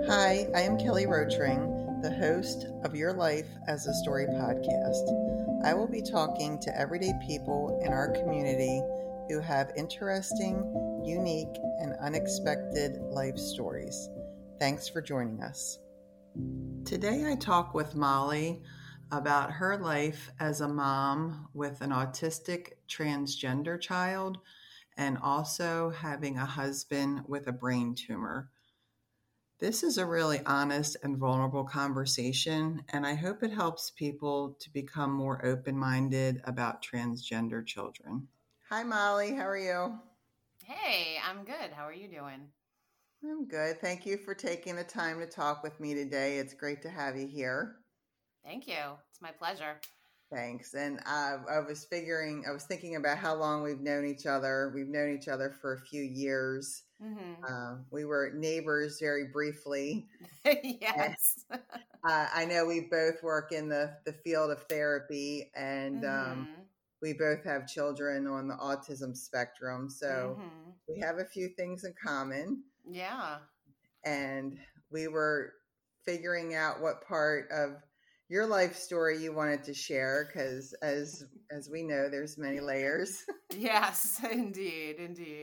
Hi, I am Kelly Roachring, the host of Your Life as a Story podcast. I will be talking to everyday people in our community who have interesting, unique, and unexpected life stories. Thanks for joining us. Today I talk with Molly about her life as a mom with an autistic transgender child and also having a husband with a brain tumor. This is a really honest and vulnerable conversation, and I hope it helps people to become more open-minded about transgender children. Hi, Molly. How are you? Hey, I'm good. How are you doing? I'm good. Thank you for taking the time to talk with me today. It's great to have you here. Thank you. It's my pleasure. Thanks. And I was thinking about how long we've known each other. We've known each other for a few years. We were neighbors very briefly. Yes. I know we both work in the field of therapy, and we both have children on the autism spectrum. So we have a few things in common. Yeah. And we were figuring out what part of your life story you wanted to share, because as we know, there's many layers. Yes, indeed.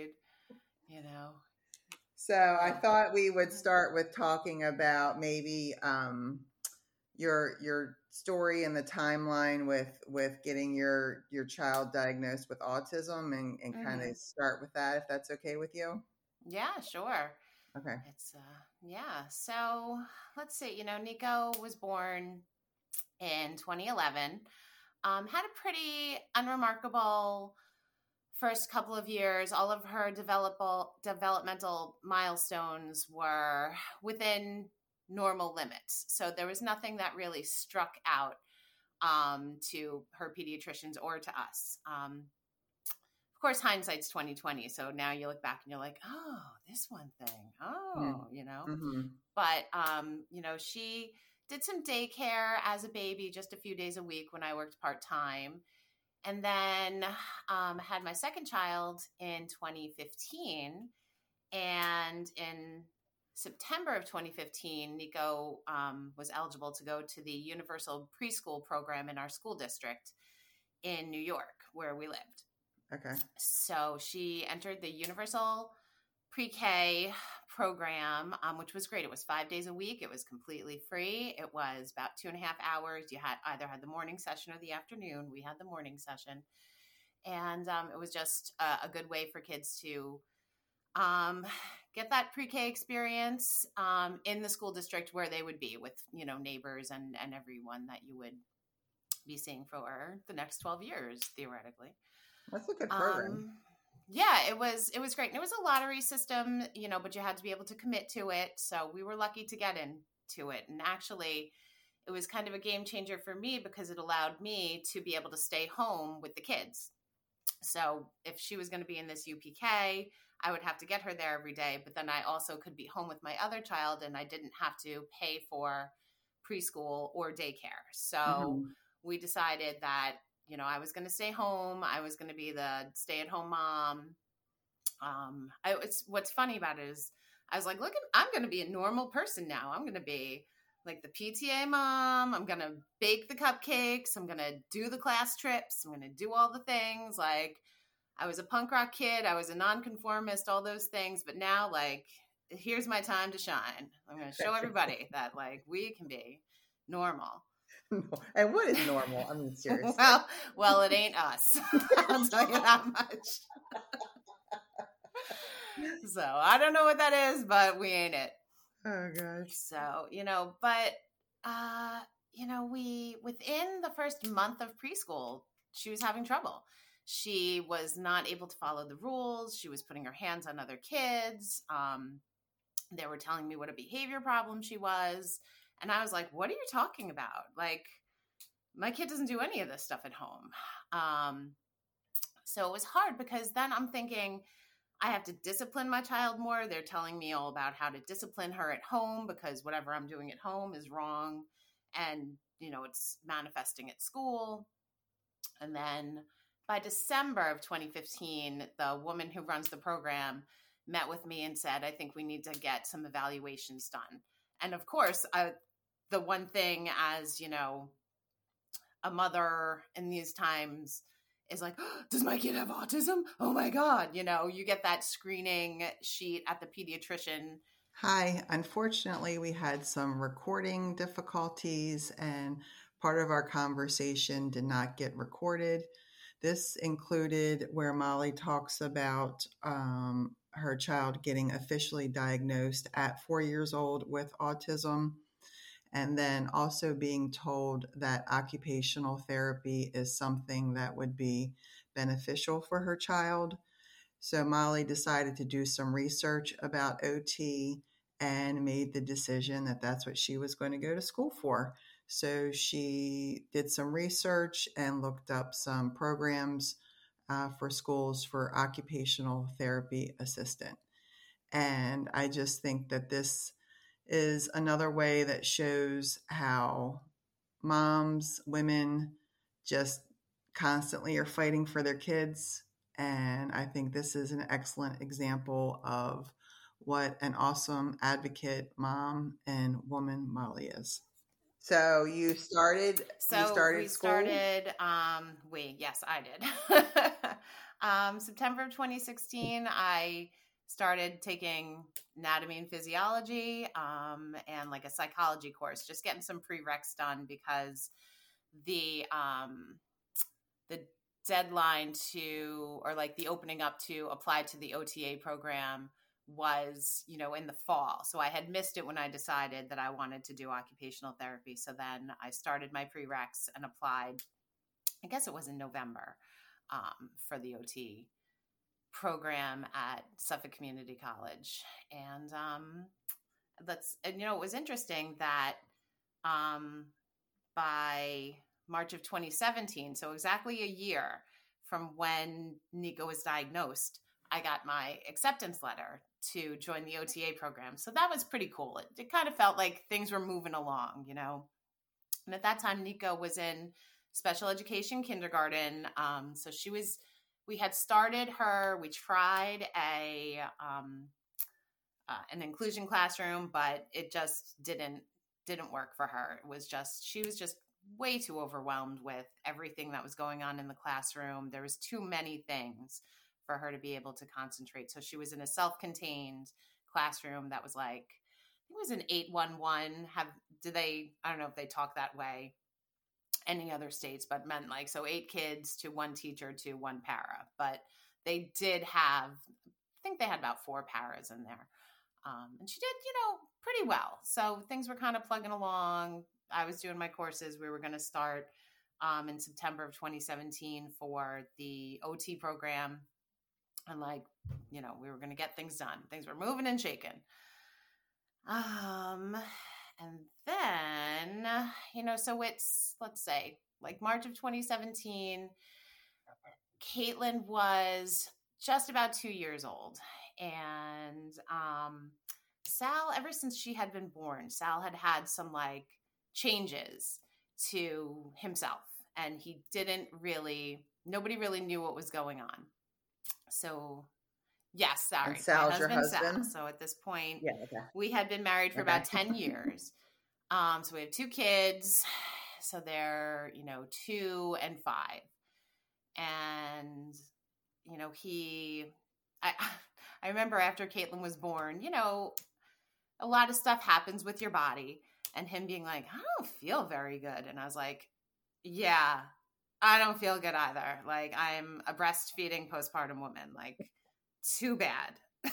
So I thought we would start with talking about maybe your story and the timeline with getting your child diagnosed with autism and kind of start with that, if that's okay with you. Yeah, sure. Okay. It's yeah. So let's see. Nico was born in 2011. Had a pretty unremarkable first couple of years. All of her developmental milestones were within normal limits. So there was nothing that really struck out to her pediatricians or to us. Of course, hindsight's 2020. So now you look back and you're like, oh, this one thing. Oh, But, she did some daycare as a baby just a few days a week when I worked part-time. And then had my second child in 2015. And in September of 2015, Nico was eligible to go to the Universal Preschool program in our school district in New York, where we lived. Okay. So she entered the Universal Pre-K program, which was great. It was 5 days a week. It was completely free. It was about 2.5 hours. You had the morning session or the afternoon. We had the morning session. And it was just a good way for kids to get that pre-K experience in the school district where they would be with, neighbors and everyone that you would be seeing for the next 12 years, theoretically. That's a good program. Yeah, it was great. And it was a lottery system, but you had to be able to commit to it. So we were lucky to get into it. And actually, it was kind of a game changer for me because it allowed me to be able to stay home with the kids. So if she was going to be in this UPK, I would have to get her there every day. But then I also could be home with my other child and I didn't have to pay for preschool or daycare. So we decided that I was going to stay home. I was going to be the stay-at-home mom. What's funny about it is I was like, look, I'm going to be a normal person now. I'm going to be like the PTA mom. I'm going to bake the cupcakes. I'm going to do the class trips. I'm going to do all the things. Like I was a punk rock kid. I was a nonconformist, all those things. But now, like, here's my time to shine. I'm going to show everybody that, like, we can be normal. And what is normal? I mean, seriously. Well, it ain't us. I'll tell you that much. So I don't know what that is, but we ain't it. Oh gosh. So, we within the first month of preschool, she was having trouble. She was not able to follow the rules. She was putting her hands on other kids. They were telling me what a behavior problem she was. And I was like, what are you talking about? Like, my kid doesn't do any of this stuff at home. So it was hard because then I'm thinking I have to discipline my child more. They're telling me all about how to discipline her at home because whatever I'm doing at home is wrong. And, it's manifesting at school. And then by December of 2015, the woman who runs the program met with me and said, I think we need to get some evaluations done. And of course, the one thing as, a mother in these times is like, oh, does my kid have autism? Oh my God. You get that screening sheet at the pediatrician. Hi. Unfortunately, we had some recording difficulties and part of our conversation did not get recorded. This included where Molly talks about her child getting officially diagnosed at 4 years old with autism, and then also being told that occupational therapy is something that would be beneficial for her child. So Molly decided to do some research about OT and made the decision that that's what she was going to go to school for. So she did some research and looked up some programs for schools for occupational therapy assistant. And I just think that this is another way that shows how moms, women just constantly are fighting for their kids. And I think this is an excellent example of what an awesome advocate, mom, and woman Molly is. So you started. Yes, I did. September of 2016, I started taking anatomy and physiology, and like a psychology course, just getting some prereqs done because the deadline the opening up to apply to the OTA program was, in the fall. So I had missed it when I decided that I wanted to do occupational therapy. So then I started my prereqs and applied, I guess it was in November, for the OT program at Suffolk Community College. And it was interesting that by March of 2017, so exactly a year from when Nico was diagnosed, I got my acceptance letter to join the OTA program. So that was pretty cool. It kind of felt like things were moving along, And at that time, Nico was in special education kindergarten. So we had started her, we tried an inclusion classroom, but it just didn't work for her. She was just way too overwhelmed with everything that was going on in the classroom. There was too many things for her to be able to concentrate. So she was in a self-contained classroom that was like, it was an 811. I don't know if they talk that way any other states, but meant 8 kids to 1 teacher to 1 para. But they did have, I think they had about 4 paras in there. And she did, pretty well. So things were kind of plugging along. I was doing my courses. We were going to start in September of 2017 for the OT program. And we were going to get things done. Things were moving and shaking. And then, so it's, let's say, March of 2017, Caitlin was just about 2 years old. And Sal, ever since she had been born, Sal had some changes to himself. And nobody really knew what was going on. So, yes, sorry. And Sal's your husband? Sal. So at this point, we had been married for about 10 years. So we have 2 kids. So they're, 2 and 5. And, I remember after Caitlin was born, a lot of stuff happens with your body. And him being like, I don't feel very good. And I was like, yeah, I don't feel good either. I'm a breastfeeding postpartum woman. Too bad.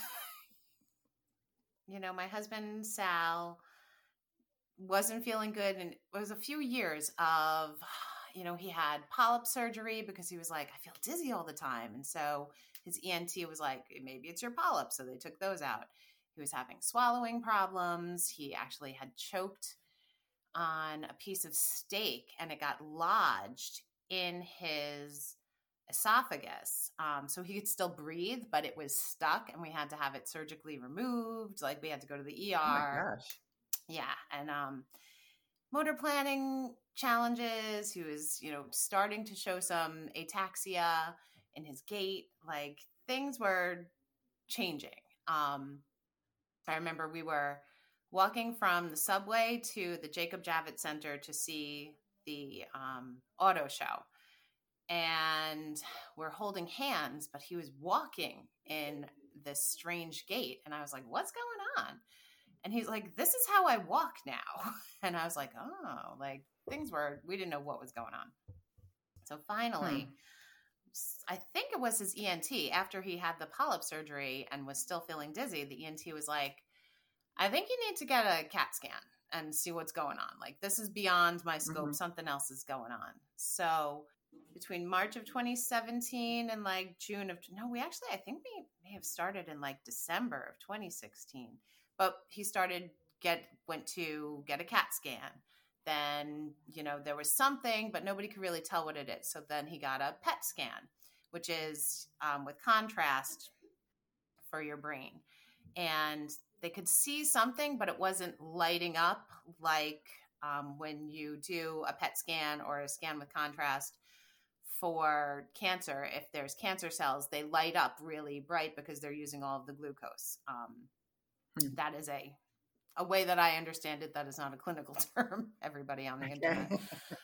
My husband, Sal, wasn't feeling good. And it was a few years of, he had polyp surgery because he was like, I feel dizzy all the time. And so his ENT was like, maybe it's your polyp. So they took those out. He was having swallowing problems. He actually had choked on a piece of steak and it got lodged in his esophagus. So he could still breathe, but it was stuck and we had to have it surgically removed. We had to go to the ER. Oh my gosh. Yeah. And motor planning challenges. He was, starting to show some ataxia in his gait. Things were changing. I remember we were walking from the subway to the Jacob Javits Center to see the auto show. And we're holding hands, but he was walking in this strange gait. And I was like, what's going on? And he's like, this is how I walk now. And I was like, oh, like we didn't know what was going on. So finally, I think it was his ENT, after he had the polyp surgery and was still feeling dizzy, the ENT was like, I think you need to get a CAT scan and see what's going on. Like, this is beyond my scope. Something else is going on. So between March of 2017 and like June of, no, we actually, I think we may have started in like December of 2016, but he went to get a CAT scan. Then, there was something, but nobody could really tell what it is. So then he got a PET scan, which is with contrast for your brain. And they could see something, but it wasn't lighting up like when you do a PET scan or a scan with contrast for cancer. If there's cancer cells, they light up really bright because they're using all of the glucose. That is a way that I understand it. That is not a clinical term, everybody on the internet.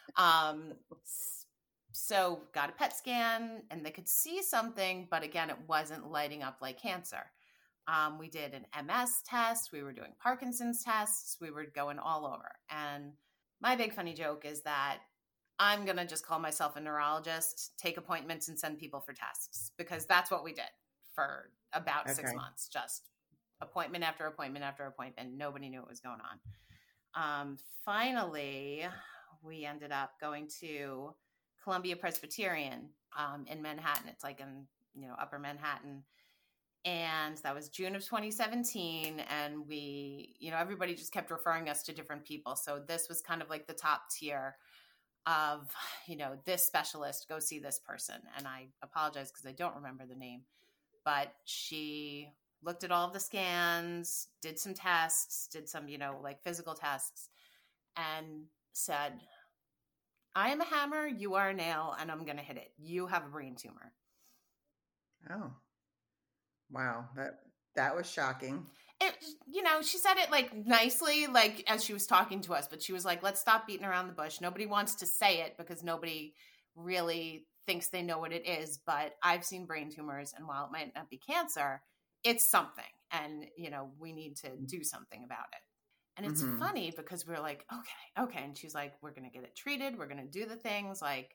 So got a PET scan and they could see something, but again, it wasn't lighting up like cancer. We did an MS test. We were doing Parkinson's tests. We were going all over. And my big funny joke is that I'm going to just call myself a neurologist, take appointments and send people for tests, because that's what we did for about 6 months. Just appointment after appointment after appointment. Nobody knew what was going on. Finally, we ended up going to Columbia Presbyterian in Manhattan. It's like in Upper Manhattan. And that was June of 2017. And we, everybody just kept referring us to different people. So this was kind of like the top tier of, this specialist, go see this person. And I apologize because I don't remember the name, but she looked at all of the scans, did some tests, did some, like physical tests, and said, I am a hammer, you are a nail, and I'm going to hit it. You have a brain tumor. Oh, wow. That was shocking. It, she said it like nicely, like as she was talking to us, but she was like, let's stop beating around the bush. Nobody wants to say it because nobody really thinks they know what it is. But I've seen brain tumors, and while it might not be cancer, it's something. And, we need to do something about it. And it's funny because we're like, okay. And she's like, we're going to get it treated. We're going to do the things like,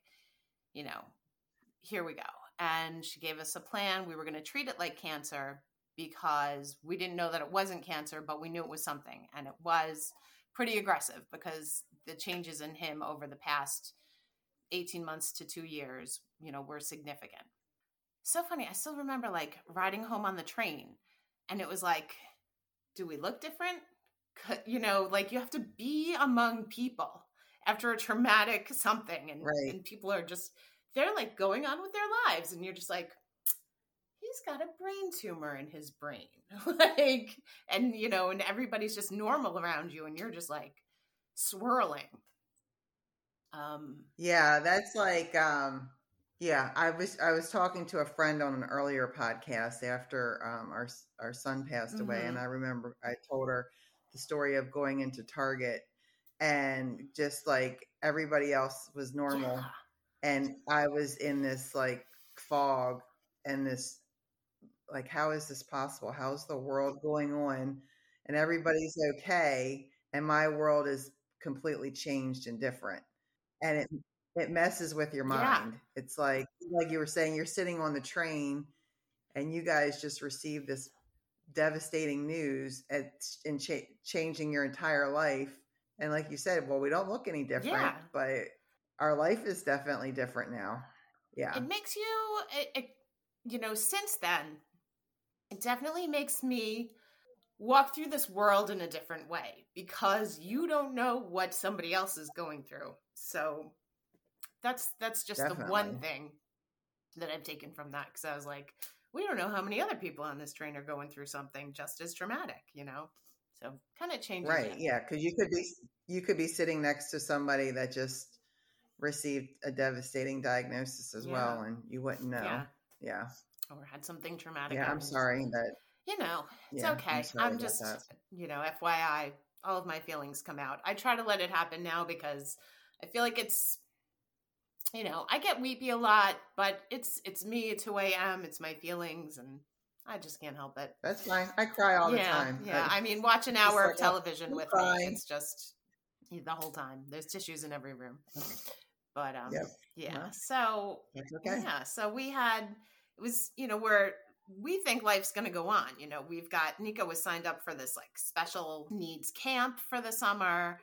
here we go. And she gave us a plan. We were going to treat it like cancer because we didn't know that it wasn't cancer, but we knew it was something. And it was pretty aggressive because the changes in him over the past 18 months to 2 years, were significant. So funny. I still remember like riding home on the train, and it was like, do we look different? Like you have to be among people after a traumatic something, and people are just, they're like going on with their lives, and you're just like, he's got a brain tumor in his brain. Like, and and everybody's just normal around you, and you're just like swirling. Yeah, that's like, yeah, I was talking to a friend on an earlier podcast after our son passed away, and I remember I told her the story of going into Target, and just like everybody else was normal, and I was in this like fog and this like, how is this possible? How's the world going on? And everybody's okay, and my world is completely changed and different, and it messes with your mind. It's like you were saying, you're sitting on the train and you guys just received this devastating news and changing your entire life. And like you said, well, we don't look any different, but our life is definitely different now. Yeah. It makes you, since then, it definitely makes me walk through this world in a different way because you don't know what somebody else is going through. So that's just definitely the one thing that I've taken from that, because I was like, we don't know how many other people on this train are going through something just as traumatic, so kind of changes. Right. Yeah. Because you could be sitting next to somebody that just received a devastating diagnosis as well, and you wouldn't know. Yeah. Or had something traumatic. Yeah. I'm sorry that. It's okay. I'm just FYI, all of my feelings come out. I try to let it happen now because I feel like it's, I get weepy a lot, but it's me, it's who I am, it's my feelings, and I just can't help it. That's fine. I cry all the time. Yeah. I mean, watch an hour of television with me. It's just the whole time. There's tissues in every room. But yeah. So that's okay. Yeah. So we think life's going to go on. We've got Nico was signed up for this like special needs camp for the summer.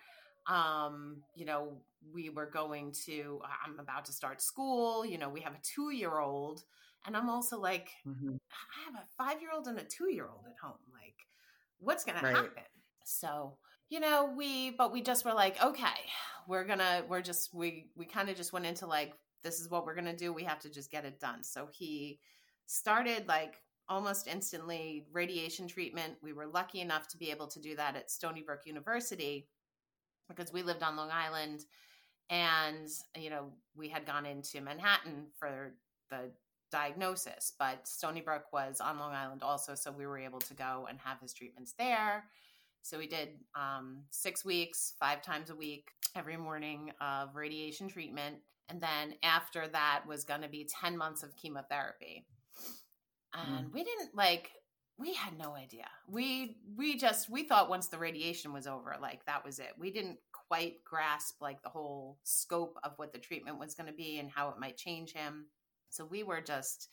We were I'm about to start school. We have a 2-year-old, and I'm also like, I have a 5-year-old and a 2-year-old at home. Like, what's going to happen? So, we just were like, okay, we kind of just went into like, this is what we're going to do. We have to just get it done. So he started like almost instantly radiation treatment. We were lucky enough to be able to do that at Stony Brook University because we lived on Long Island, and, we had gone into Manhattan for the diagnosis, but Stony Brook was on Long Island also. So we were able to go and have his treatments there. So we did 6 weeks, 5 times a week, every morning of radiation treatment. And then after that was going to be 10 months of chemotherapy. And we had no idea. We thought once the radiation was over, like that was it. We didn't quite grasp like the whole scope of what the treatment was going to be and how it might change him. So we were just,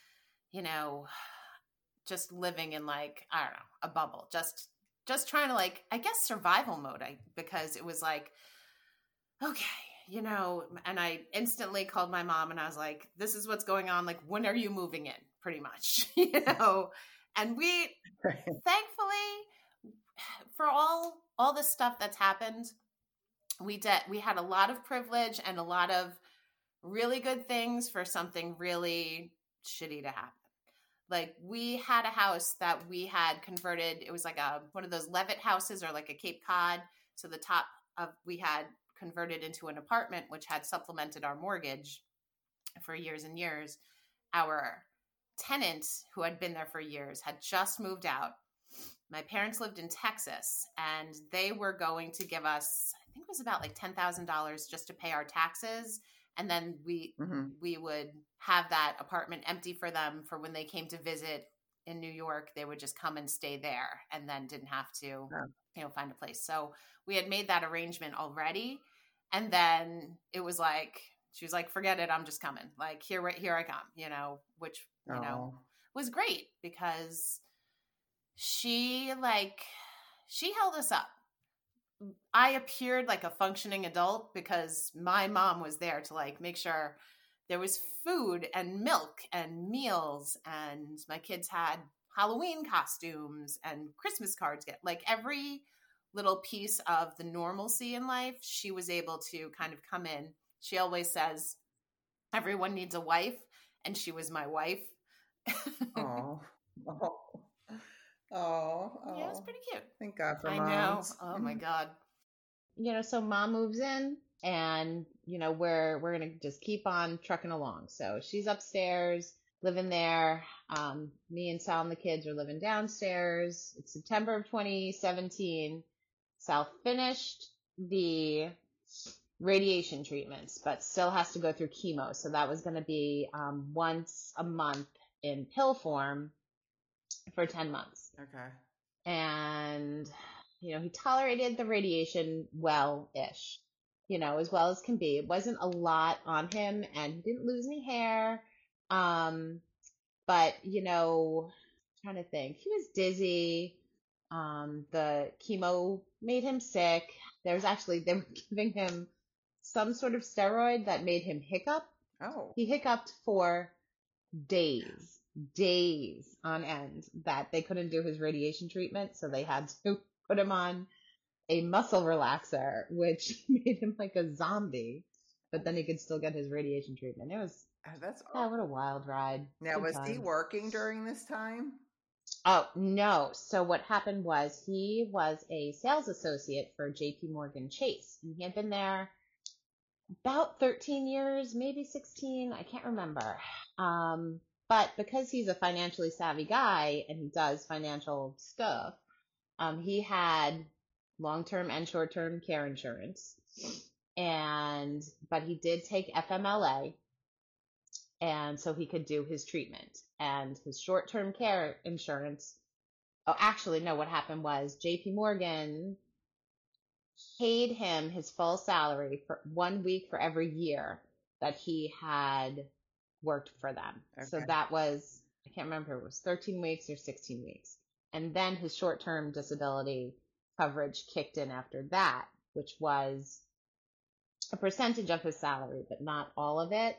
just living in like, I don't know, a bubble, just trying to like, I guess survival mode. Because it was like, okay, and I instantly called my mom and I was like, this is what's going on. Like, when are you moving in? Pretty much, and we, thankfully, for all the stuff that's happened, we had a lot of privilege and a lot of really good things for something really shitty to happen. Like, we had a house that we had converted. It was like one of those Levitt houses or like a Cape Cod. So the top we had converted into an apartment, which had supplemented our mortgage for years and years. Our tenant, who had been there for years, had just moved out. My parents lived in Texas, and they were going to give us, I think it was about like $10,000 just to pay our taxes. And then we would have that apartment empty for them for when they came to visit in New York. They would just come and stay there and then didn't have to, find a place. So we had made that arrangement already. And then it was like, she was like, forget it. I'm just coming. Like, here I come, which, was great because she held us up. I appeared like a functioning adult because my mom was there to like make sure there was food and milk and meals, and my kids had Halloween costumes and Christmas cards. Like every little piece of the normalcy in life, she was able to kind of come in. She always says, everyone needs a wife, and she was my wife. Oh. Yeah, it's pretty cute. Thank God for moms. I know. Oh my God. So mom moves in, and we're gonna just keep on trucking along. So she's upstairs living there. Me and Sal and the kids are living downstairs. It's September of 2017. Sal finished the radiation treatments, but still has to go through chemo. So that was going to be once a month in pill form for 10 months. Okay. And, he tolerated the radiation well-ish, as well as can be. It wasn't a lot on him, and he didn't lose any hair. But, trying to think, he was dizzy. The chemo made him sick. They were giving him some sort of steroid that made him hiccup. Oh. He hiccuped for days on end that they couldn't do his radiation treatment. So they had to put him on a muscle relaxer, which made him like a zombie, but then he could still get his radiation treatment. It was, what a wild ride. Now, was he working during this time? Oh, no. So what happened was he was a sales associate for JP Morgan Chase, and he had been there about 13 years, maybe 16. I can't remember. But because he's a financially savvy guy and he does financial stuff, He had long-term and short-term care insurance, but he did take FMLA, and so he could do his treatment. And his short-term care insurance, oh, actually, no, what happened was JP Morgan paid him his full salary for 1 week for every year that he had worked for them. So Okay. that was, I can't remember, it was 13 weeks or 16 weeks. And then his short-term disability coverage kicked in after that, which was a percentage of his salary, but not all of it.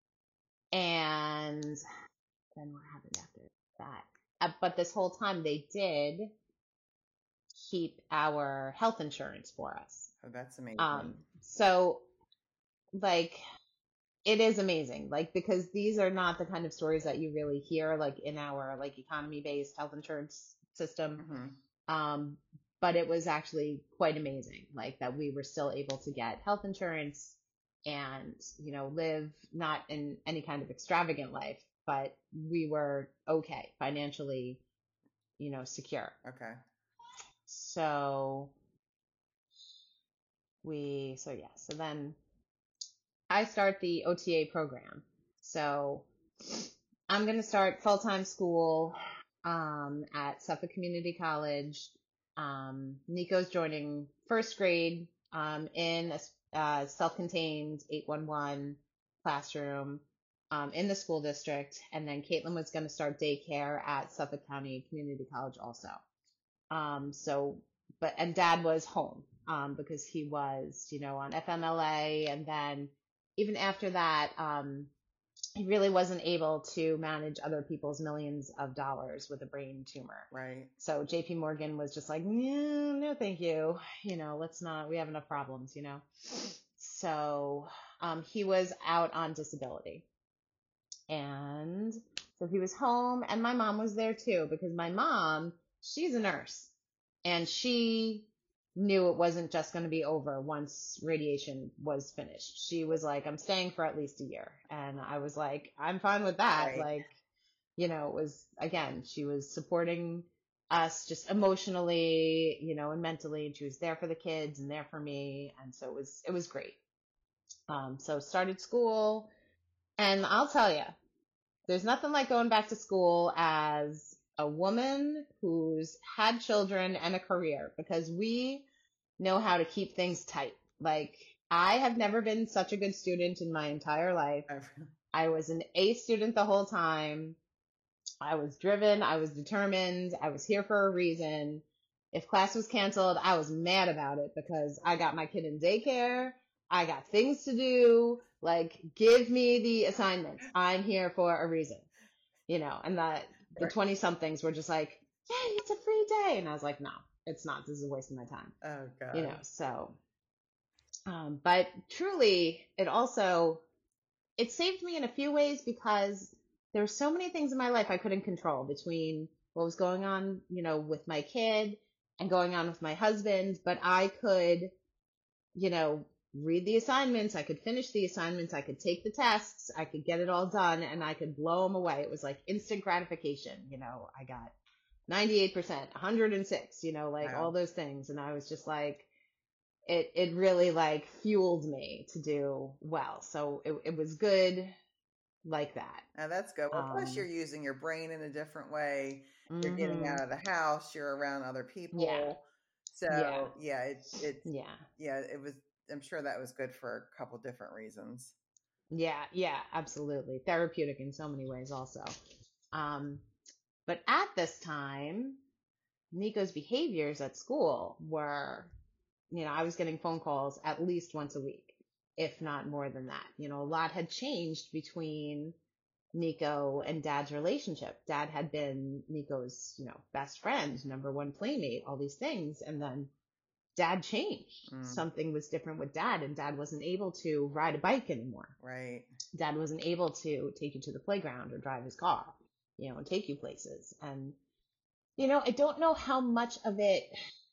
And then what happened after that? But this whole time they did keep our health insurance for us. Oh, that's amazing. So like it is amazing, like, because these are not the kind of stories that you really hear like in our like economy-based health insurance system. But it was actually quite amazing, like that we were still able to get health insurance and, live not in any kind of extravagant life, but we were okay financially, secure. Okay. So so then I start the OTA program. So I'm going to start full-time school at Suffolk Community College. Nico's joining first grade in a self-contained 811 classroom in the school district. And then Caitlin was going to start daycare at Suffolk County Community College also. And Dad was home because he was, on FMLA. And then even after that, he really wasn't able to manage other people's millions of dollars with a brain tumor. Right. So JP Morgan was just like, no, thank you. Let's not, we have enough problems, So he was out on disability. And so he was home, and my mom was there too, because my mom, she's a nurse, and she knew it wasn't just going to be over once radiation was finished. She was like, I'm staying for at least a year. And I was like, I'm fine with that. Right. Like, it was, again, she was supporting us just emotionally, and mentally, and she was there for the kids and there for me. And so it was great. So started school, and I'll tell you, there's nothing like going back to school as a woman who's had children and a career, because we know how to keep things tight. Like, I have never been such a good student in my entire life. I was an A student the whole time. I was driven. I was determined. I was here for a reason. If class was canceled, I was mad about it because I got my kid in daycare. I got things to do. Like, give me the assignments. I'm here for a reason, and the 20 somethings were just like, yay, it's a free day. And I was like, no, it's not. This is a waste of my time. Oh God. So, but truly it saved me in a few ways, because there were so many things in my life I couldn't control, between what was going on, with my kid and going on with my husband. But I could, read the assignments. I could finish the assignments. I could take the tests. I could get it all done, and I could blow them away. It was like instant gratification. I got 98%, 106, like Wow. all those things. And I was just like, it really like fueled me to do well. So it was good like that. Now that's good. Well, plus you're using your brain in a different way. You're getting Mhm. out of the house. You're around other people. Yeah. So Yeah. it was. I'm sure that was good for a couple different reasons. Yeah, absolutely. Therapeutic in so many ways also. But at this time, Nico's behaviors at school were, I was getting phone calls at least once a week, if not more than that. A lot had changed between Nico and Dad's relationship. Dad had been Nico's, best friend, number one playmate, all these things. And then Dad changed. Something was different with Dad, and Dad wasn't able to ride a bike anymore. Right. Dad wasn't able to take you to the playground or drive his car, and take you places. And, I don't know how much of it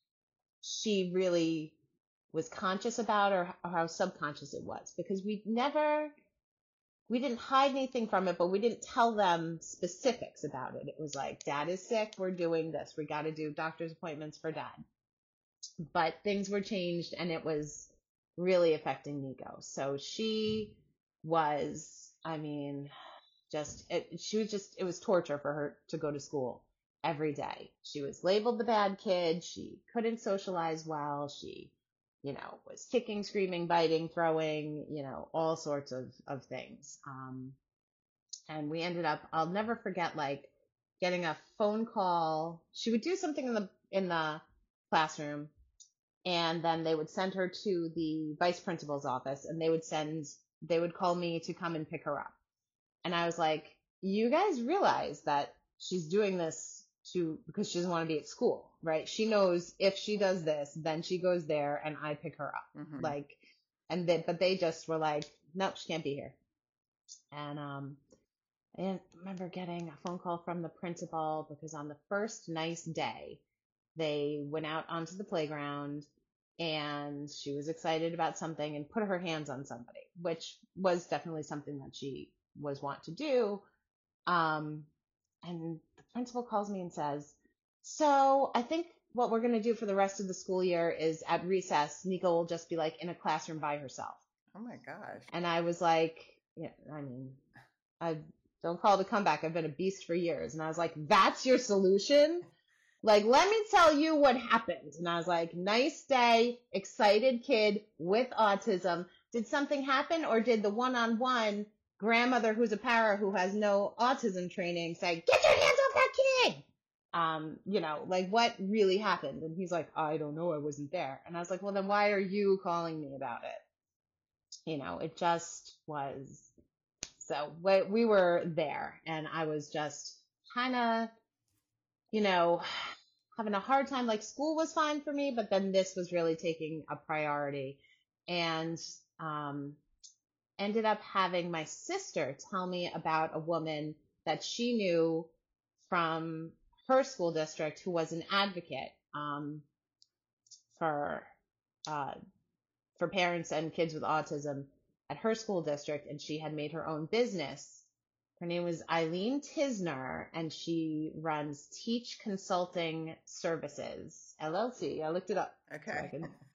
she really was conscious about, or how subconscious it was, because we never we didn't hide anything from it, but we didn't tell them specifics about it. It was like, Dad is sick, we're doing this. We got to do doctor's appointments for Dad. But things were changed, and it was really affecting Nico. So she was, I mean, it was torture for her to go to school every day. She was labeled the bad kid. She couldn't socialize well. She, was kicking, screaming, biting, throwing, all sorts of things. And we ended up, I'll never forget, like, getting a phone call. She would do something in the classroom, and then they would send her to the vice principal's office, and they would call me to come and pick her up. And I was like, you guys realize that she's doing this because she doesn't want to be at school, right? She knows if she does this, then she goes there and I pick her up. Mm-hmm. But they just were like, nope, she can't be here. And I remember getting a phone call from the principal because on the first nice day, they went out onto the playground and she was excited about something and put her hands on somebody, which was definitely something that she was wont to do. And the principal calls me and says, so I think what we're going to do for the rest of the school year is at recess, Nico will just be like in a classroom by herself. Oh my gosh. And I was like, yeah, I mean, I don't call it a comeback. I've been a beast for years. And I was like, that's your solution? Like, let me tell you what happened. And I was like, nice day, excited kid with autism. Did something happen, or did the one-on-one grandmother who's a para who has no autism training say, get your hands off that kid? Like what really happened? And he's like, I don't know. I wasn't there. And I was like, well, then why are you calling me about it? It just was. So we were there, and I was just kind of, having a hard time. Like, school was fine for me, but then this was really taking a priority. And ended up having my sister tell me about a woman that she knew from her school district who was an advocate for parents and kids with autism at her school district, and she had made her own business. Her name was Eileen Tisner, and she runs Teach Consulting Services, LLC. I looked it up. Okay.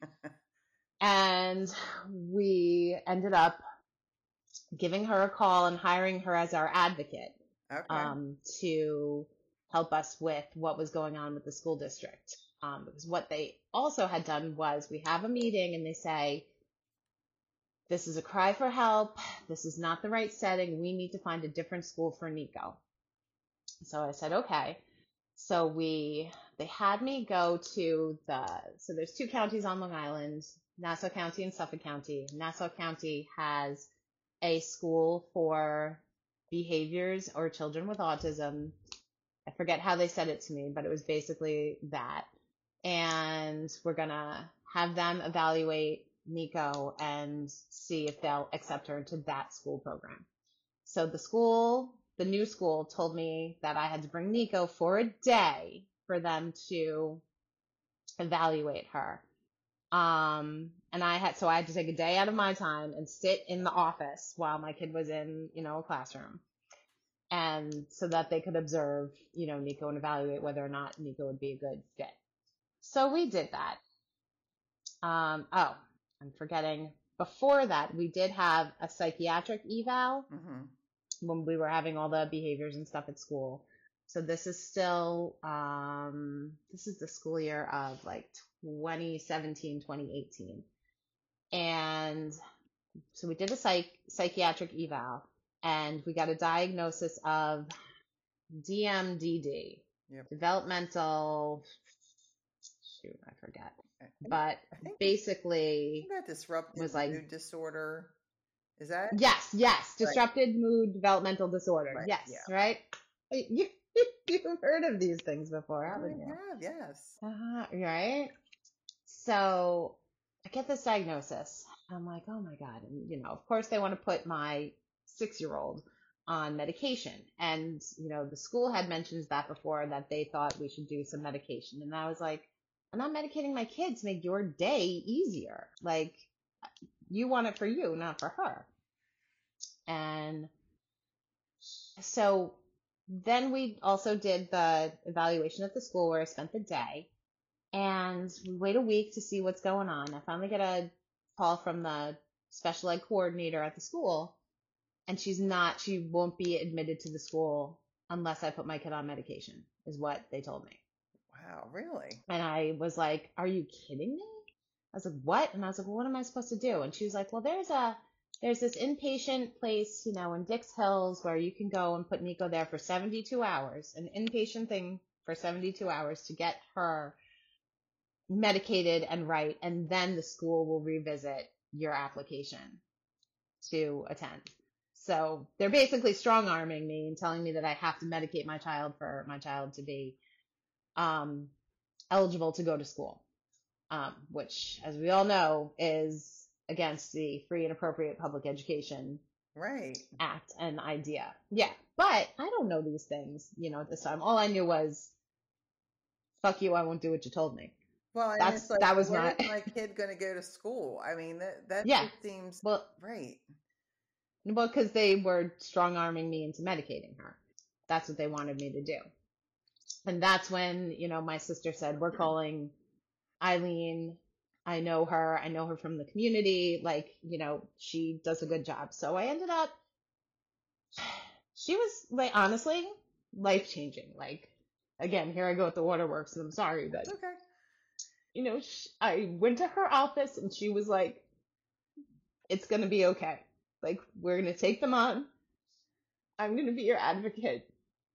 And we ended up giving her a call and hiring her as our advocate. Okay. To help us with what was going on with the school district. Because what they also had done was we have a meeting and they say, this is a cry for help. This is not the right setting. We need to find a different school for Nico. So I said, okay. So they had me go to so there's 2 counties on Long Island, Nassau County and Suffolk County. Nassau County has a school for behaviors or children with autism. I forget how they said it to me, but it was basically that. And we're going to have them evaluate Nico and see if they'll accept her into that school program. So the new school told me that I had to bring Nico for a day for them to evaluate her. And I had to take a day out of my time and sit in the office while my kid was in, a classroom. And so that they could observe, Nico and evaluate whether or not Nico would be a good fit. So we did that. I'm forgetting. Before that, we did have a psychiatric eval when we were having all the behaviors and stuff at school. So this is still, this is the school year of like 2017, 2018. And so we did a psychiatric eval, and we got a diagnosis of DMDD, developmental, I forget. But basically, that disruptive was like mood disorder. Is that? Yes. Disrupted mood developmental disorder. Right. Yes, Yeah. right? You've heard of these things before, haven't you? I have, yes. Right? So I get this diagnosis. I'm like, oh my God. And, of course they want to put my 6-year-old on medication. And, the school had mentioned that before, that they thought we should do some medication. And I was like, I'm not medicating my kids to make your day easier. Like, you want it for you, not for her. And so then we also did the evaluation at the school where I spent the day. And we wait a week to see what's going on. I finally get a call from the special ed coordinator at the school, and she won't be admitted to the school unless I put my kid on medication, is what they told me. Wow, really? And I was like, are you kidding me? I was like, what? And I was like, well, what am I supposed to do? And she was like, well, there's this inpatient place, in Dix Hills where you can go and put Nico there for 72 hours, an inpatient thing for 72 hours to get her medicated and right, and then the school will revisit your application to attend. So they're basically strong arming me and telling me that I have to medicate my child for my child to be eligible to go to school, which, as we all know, is against the Free and Appropriate Public Education Right. Act and idea. Yeah, but I don't know these things, at this time. All I knew was, fuck you, I won't do what you told me. Well, and That's it's like, that was where my is my kid going to go to school? I mean, that yeah. just seems Well, right. because they were strong arming me into medicating her. That's what they wanted me to do. And that's when, my sister said, we're calling Eileen. I know her from the community. Like, she does a good job. So I ended up, she was like, honestly, life changing. Like, again, here I go with the waterworks, and I'm sorry, but Okay. I went to her office and she was like, it's going to be okay. Like, we're going to take them on. I'm going to be your advocate.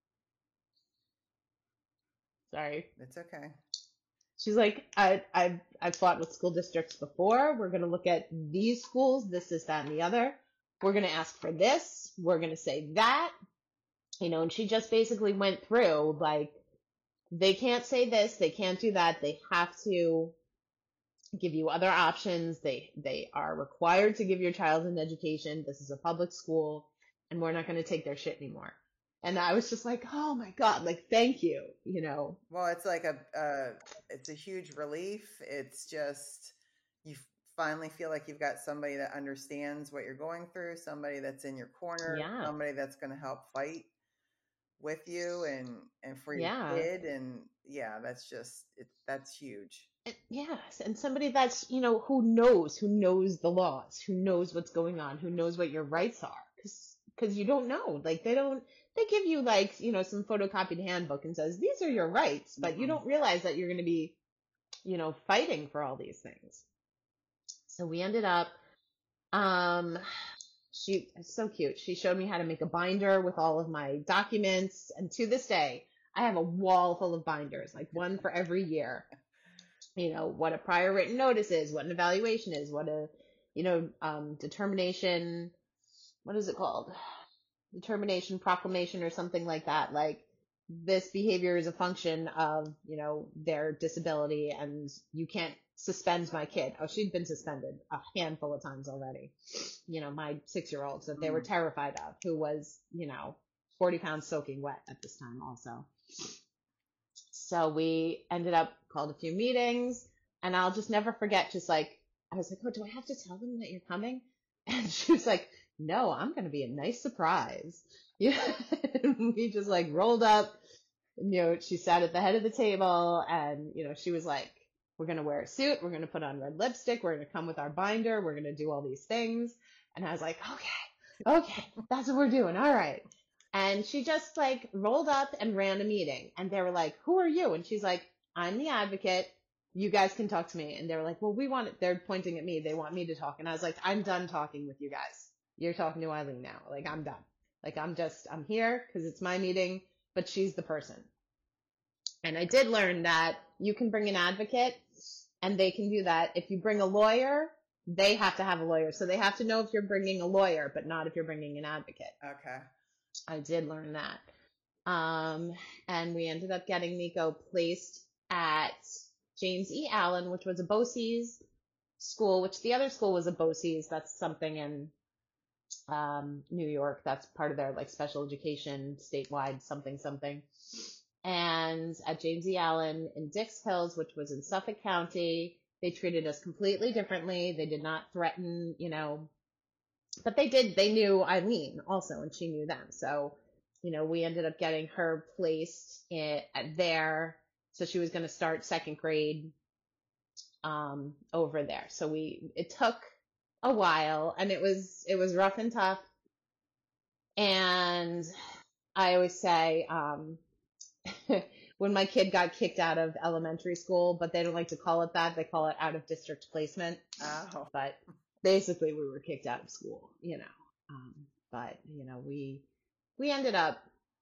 Sorry. It's okay. She's like, I've fought with school districts before. We're going to look at these schools, this, that, and the other. We're going to ask for this. We're going to say that. And she just basically went through, like, they can't say this, they can't do that. They have to give you other options. They are required to give your child an education. This is a public school, and we're not going to take their shit anymore. And I was just like, oh my God, like, thank you, Well, it's like it's a huge relief. It's just, you finally feel like you've got somebody that understands what you're going through, somebody that's in your corner, Yeah. somebody that's going to help fight with you and for your Yeah. kid. And yeah, that's huge. Yes, and somebody that's, who knows the laws, who knows what's going on, who knows what your rights are, because you don't know. Like, they give you, like, some photocopied handbook and says, these are your rights, but you don't realize that you're going to be, fighting for all these things. So we ended up, it's so cute. She showed me how to make a binder with all of my documents, and to this day, I have a wall full of binders, like one for every year. What a prior written notice is, what an evaluation is, what a, determination, what is it called? Determination proclamation or something like that. Like, this behavior is a function of, their disability, and you can't suspend my kid. Oh, she'd been suspended a handful of times already. My 6-year-old that they were terrified of, who was, 40 pounds soaking wet at this time also. So we ended up called a few meetings, and I'll just never forget, just like, I was like, oh, do I have to tell them that you're coming? And she was like, no, I'm going to be a nice surprise. We just like rolled up, she sat at the head of the table, and, she was like, we're going to wear a suit. We're going to put on red lipstick. We're going to come with our binder. We're going to do all these things. And I was like, okay, that's what we're doing. All right. And she just like rolled up and ran a meeting, and they were like, who are you? And she's like, I'm the advocate. You guys can talk to me. And they were like, well, they're pointing at me. They want me to talk. And I was like, I'm done talking with you guys. You're talking to Eileen now. Like, I'm done. Like, I'm here because it's my meeting, but she's the person. And I did learn that you can bring an advocate, and they can do that. If you bring a lawyer, they have to have a lawyer. So they have to know if you're bringing a lawyer, but not if you're bringing an advocate. Okay. I did learn that. And we ended up getting Nico placed at James E. Allen, which was a BOCES school, which the other school was a BOCES. That's something in New York. That's part of their like special education statewide something. And at James E. Allen in Dix Hills, which was in Suffolk County, they treated us completely differently. They did not threaten, but they knew Eileen also, and she knew them. So, we ended up getting her placed there. So she was going to start second grade over there. So it took a while, and it was rough and tough. And I always say, when my kid got kicked out of elementary school, but they don't like to call it that. They call it out of district placement. Oh. But basically we were kicked out of school, but we ended up,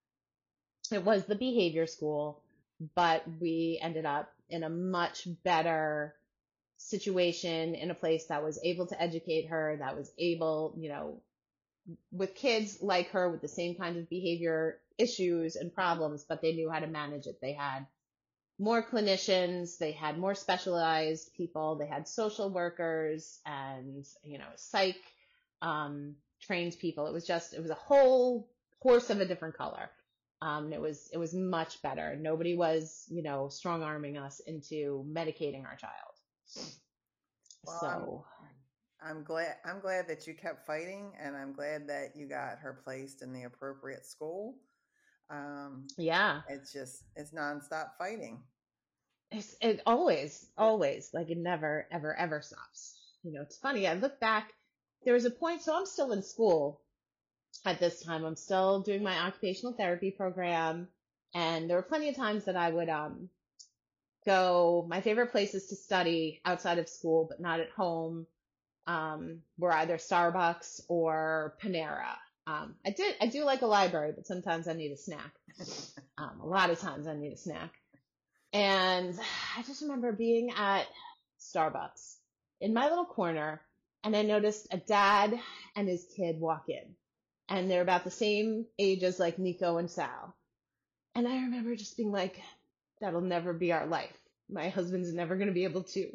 it was the behavior school, but we ended up in a much better situation, in a place that was able to educate her, that was able, with kids like her with the same kind of behavior issues and problems, but they knew how to manage it. They had more clinicians, they had more specialized people, they had social workers and, psych trained people. It was a whole horse of a different color. It was much better. Nobody was, strong arming us into medicating our child. Well, So I'm glad that you kept fighting, and I'm glad that you got her placed in the appropriate school. Yeah, it's nonstop fighting. It always, like, it never, ever, ever stops. It's funny. I look back, there was a point, so I'm still in school at this time. I'm still doing my occupational therapy program. And there were plenty of times that I would, go, my favorite places to study outside of school, but not at home, were either Starbucks or Panera. I do like a library, but sometimes I need a snack. A lot of times I need a snack. And I just remember being at Starbucks in my little corner, and I noticed a dad and his kid walk in, and they're about the same age as like Nico and Sal. And I remember just being like, that'll never be our life. My husband's never going to be able to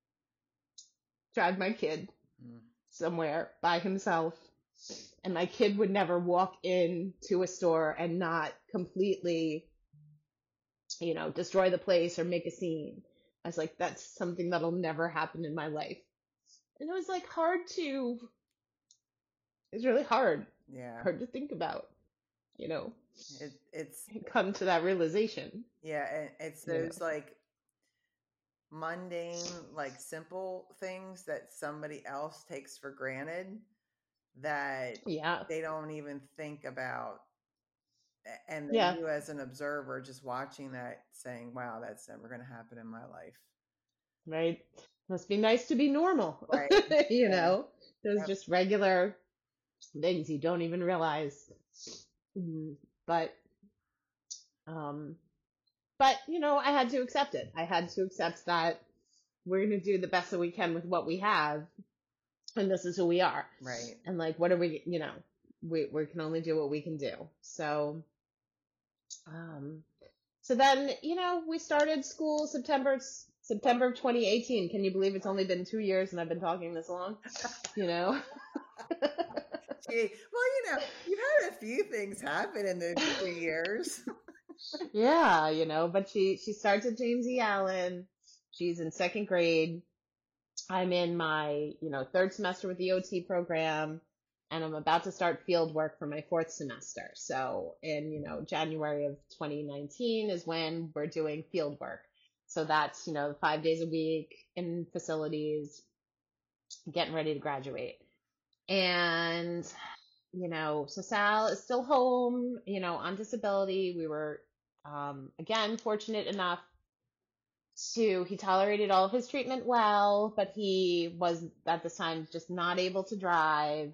drive my kid somewhere by himself. And my kid would never walk into a store and not completely, destroy the place or make a scene. I was like, that's something that'll never happen in my life. And it was like it's really hard. Yeah. Hard to think about, it's come to that realization. Yeah. And it's those like mundane, like simple things that somebody else takes for granted that they don't even think about. And then you as an observer just watching that saying, wow, that's never going to happen in my life. Right. Must be nice to be normal. Right. Those just regular things you don't even realize. But, I had to accept it. I had to accept that we're going to do the best that we can with what we have. And this is who we are. Right. And like, what are we, we can only do what we can do. So, so then, we started school September of 2018. Can you believe it's only been 2 years and I've been talking this long? Gee, well, you've had a few things happen in those 2 years. Yeah, but she starts at James E. Allen. She's in second grade. I'm in my, third semester with the OT program, and I'm about to start field work for my fourth semester. So in, January of 2019 is when we're doing field work. So that's, 5 days a week in facilities, getting ready to graduate. And, so Sal is still home, on disability. We were, again, fortunate enough he tolerated all of his treatment well, but he was at this time just not able to drive.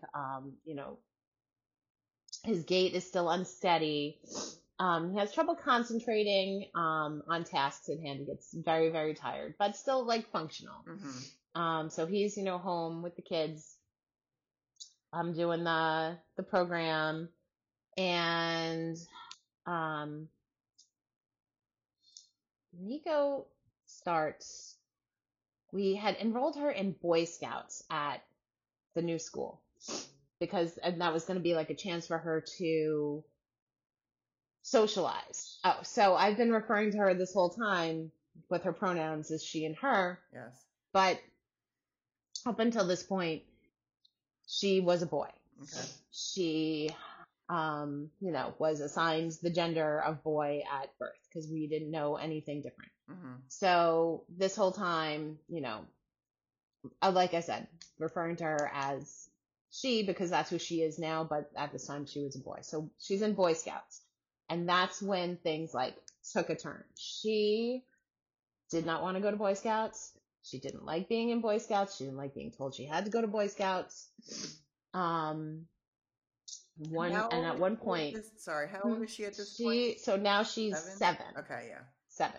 His gait is still unsteady. He has trouble concentrating on tasks at hand. He gets very, very tired, but still like functional. Mm-hmm. So he's, home with the kids. I'm doing the program, and Nico starts. We had enrolled her in Boy Scouts at the new school and that was going to be like a chance for her to socialize. Oh, so I've been referring to her this whole time with her pronouns as she and her. Yes. But up until this point, she was a boy. Okay. She, was assigned the gender of boy at birth because we didn't know anything different. Mm-hmm. So this whole time, like I said, referring to her as she because that's who she is now, but at this time she was a boy. So she's in Boy Scouts. And that's when things like took a turn. She did not want to go to Boy Scouts. She didn't like being in Boy Scouts. She didn't like being told she had to go to Boy Scouts. How At one point, how old is she at this point? So now she's 7. Okay, yeah. 7.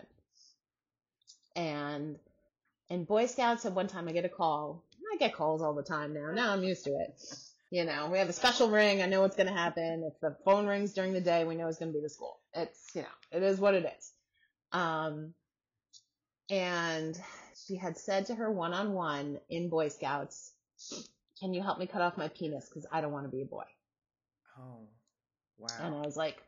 And in Boy Scouts, at one time I get a call. I get calls all the time now. Now I'm used to it. We have a special ring. I know what's going to happen. If the phone rings during the day, we know it's going to be the school. It's, it is what it is. And she had said to her one-on-one in Boy Scouts, can you help me cut off my penis? Because I don't want to be a boy. Oh, wow. And I was like,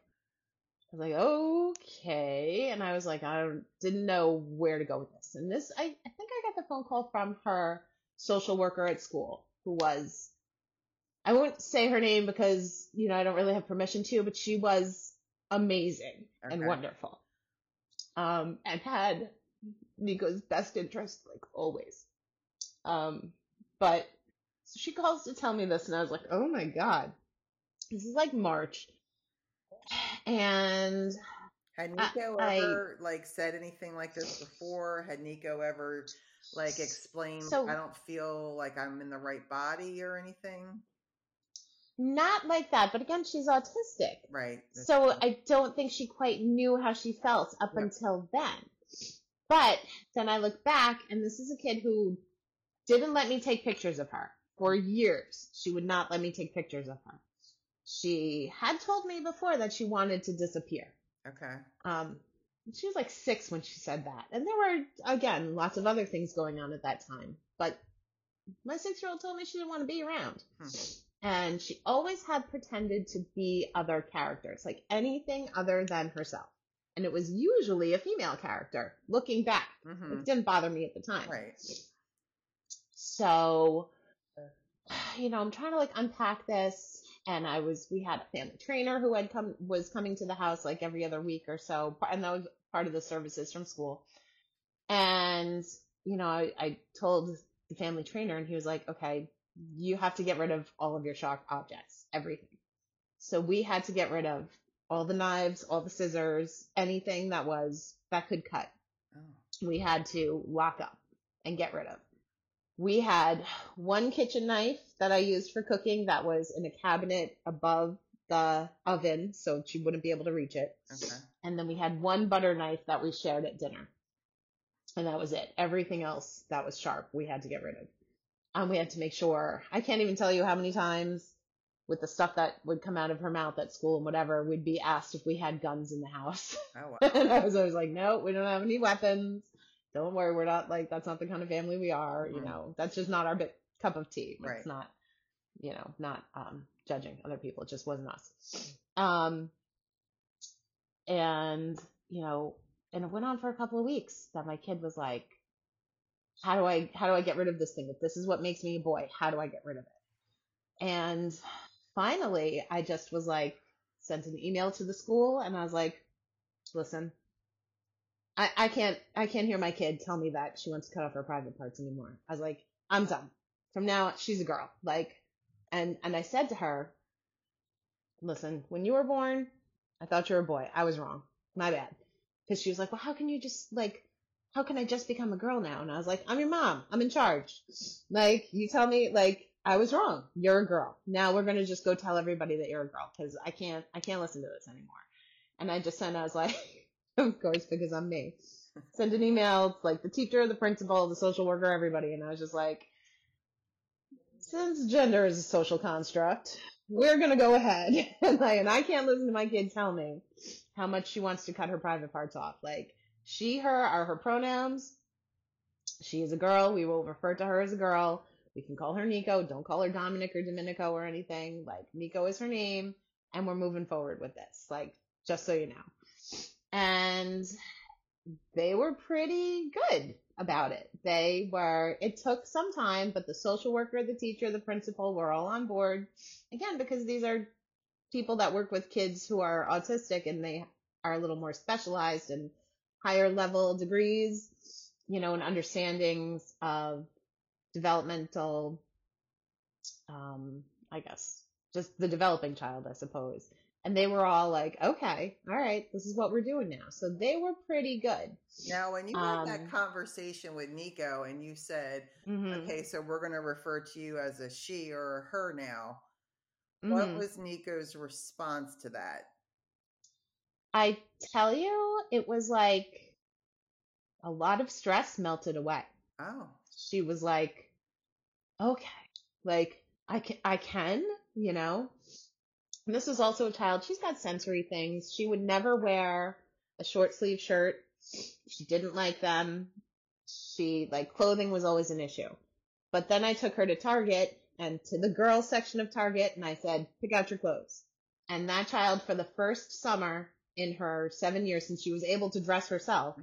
okay. And I was like, didn't know where to go with this. And this, I think I got the phone call from her social worker at school, who was, I won't say her name because, I don't really have permission to, but she was amazing and wonderful. And had Nico's best interest, like always. But so she calls to tell me this, and I was like, oh my God, this is like March. And had Nico ever said anything like this before? Had Nico ever explained, I don't feel like I'm in the right body or anything? Not like that, but again, she's autistic. Right. So I don't think she quite knew how she felt up until then. But then I look back, and this is a kid who didn't let me take pictures of her for years. She would not let me take pictures of her. She had told me before that she wanted to disappear. Okay. She was like 6 when she said that. And there were, again, lots of other things going on at that time. But my 6-year-old told me she didn't want to be around. And she always had pretended to be other characters, like anything other than herself. And it was usually a female character, looking back. It didn't bother me at the time. Right. So, I'm trying to unpack this. And we had a family trainer who was coming to the house like every other week or so. And that was part of the services from school. And, I told the family trainer, and he was like, okay, you have to get rid of all of your sharp objects, everything. So we had to get rid of all the knives, all the scissors, anything that could cut. Oh. We had to lock up and get rid of. We had one kitchen knife that I used for cooking that was in a cabinet above the oven, so she wouldn't be able to reach it. Okay. And then we had one butter knife that we shared at dinner. And that was it. Everything else that was sharp, we had to get rid of. We had to make sure, I can't even tell you how many times with the stuff that would come out of her mouth at school and whatever, we'd be asked if we had guns in the house. Oh, wow. And I was always like, no, we don't have any weapons. Don't worry, we're not that's not the kind of family we are. That's just not our cup of tea. Right. It's not, not judging other people. It just wasn't us. And it went on for a couple of weeks that my kid was like, how do I get rid of this thing? If this is what makes me a boy, how do I get rid of it? And finally, I just was sent an email to the school, and I was like, listen, I can't hear my kid tell me that she wants to cut off her private parts anymore. I was like, I'm done. From now, she's a girl. And I said to her, listen, when you were born, I thought you were a boy. I was wrong. My bad. Because she was like, well, how can you just how can I just become a girl now? And I was like, I'm your mom. I'm in charge. You tell me, I was wrong. You're a girl. Now we're going to just go tell everybody that you're a girl because I can't listen to this anymore. And I was like, of course, because I'm me. Send an email to the teacher, the principal, the social worker, everybody. And I was just like, since gender is a social construct, we're going to go ahead. And I can't listen to my kid tell me how much she wants to cut her private parts off. She, her are her pronouns. She is a girl. We will refer to her as a girl. We can call her Nico. Don't call her Dominic or Domenico or anything. Nico is her name. And we're moving forward with this. Just so you know. And they were pretty good about it. It took some time, but the social worker, the teacher, the principal were all on board. Again, because these are people that work with kids who are autistic and they are a little more specialized and higher level degrees, and understandings of developmental, I guess, just the developing child, I suppose. And they were all like, okay, all right, this is what we're doing now. So they were pretty good. Now, when you had that conversation with Nico and you said, okay, so we're going to refer to you as a she or a her now, what was Nico's response to that? I tell you, it was like a lot of stress melted away. Oh. She was like, okay, like I can, And this was also a child, she's got sensory things. She would never wear a short sleeve shirt. She didn't like them. Clothing was always an issue. But then I took her to Target and to the girls section of Target and I said, pick out your clothes. And that child, for the first summer in her 7 years since she was able to dress herself,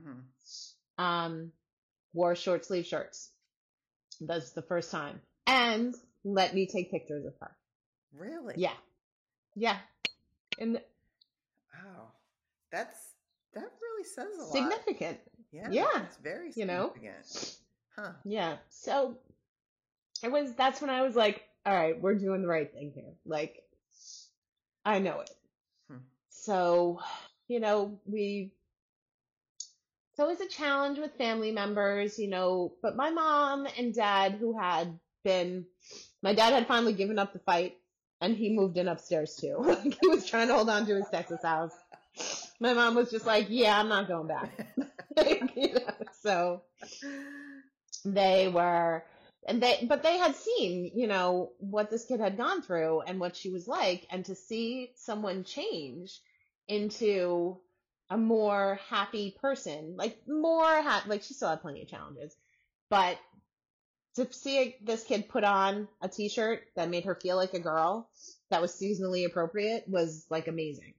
wore short sleeve shirts. That's the first time. And let me take pictures of her. Really? Yeah. Yeah. And wow. That really says a lot. Significant. Yeah. It's very significant. Huh. Yeah. So that's when I was like, all right, we're doing the right thing here. Like, I know it. So, it's always a challenge with family members, but my mom and dad my dad had finally given up the fight and he moved in upstairs too. He was trying to hold on to his Texas house. My mom was just like, yeah, I'm not going back. So but they had seen, what this kid had gone through and what she was like, and to see someone change into a more happy person, she still had plenty of challenges, but to see this kid put on a t-shirt that made her feel like a girl that was seasonally appropriate was like amazing.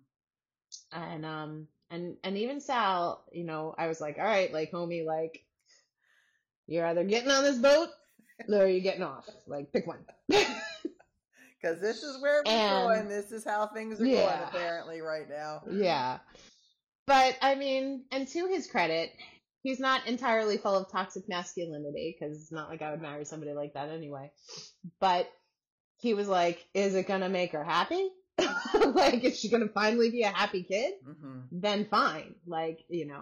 And even Sal, I was like, all right, like homie, like you're either getting on this boat or you're getting off, like pick one. Because this is where we're going. This is how things are going apparently right now. Yeah. But I mean, and to his credit, he's not entirely full of toxic masculinity, because it's not like I would marry somebody like that anyway. But he was like, is it going to make her happy? Like, is she going to finally be a happy kid? Then fine. Like,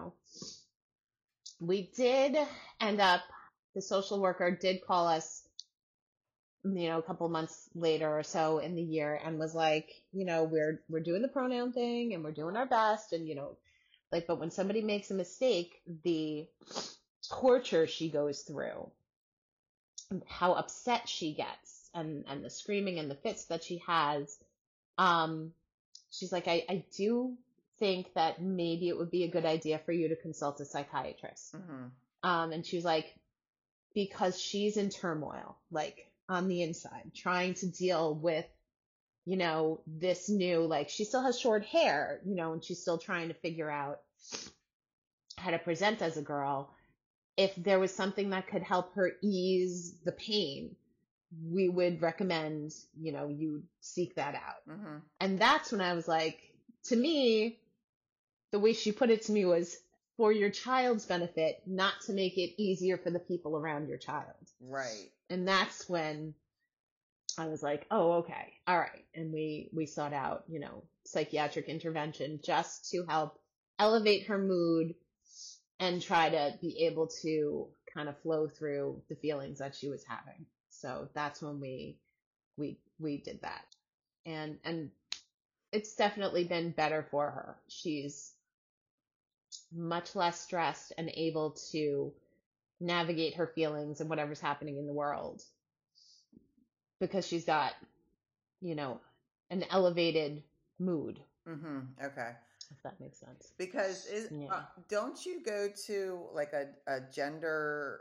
we did end up, the social worker did call us, a couple months later or so in the year and was like, we're doing the pronoun thing and we're doing our best. And, but when somebody makes a mistake, the torture she goes through, how upset she gets, and the screaming and the fits that she has, she's like, I do think that maybe it would be a good idea for you to consult a psychiatrist. And she was like, because she's in turmoil, like on the inside, trying to deal with, this new, she still has short hair, and she's still trying to figure out how to present as a girl. If there was something that could help her ease the pain, we would recommend, you seek that out. And that's when I was like, to me, the way she put it to me was for your child's benefit, not to make it easier for the people around your child. Right. And that's when I was like, oh, okay. All right. And we sought out, psychiatric intervention just to help elevate her mood and try to be able to kind of flow through the feelings that she was having. So that's when we did that. And it's definitely been better for her. She's much less stressed and able to navigate her feelings and whatever's happening in the world, because she's got, an elevated mood. Okay. If that makes sense. Because don't you go to like a gender,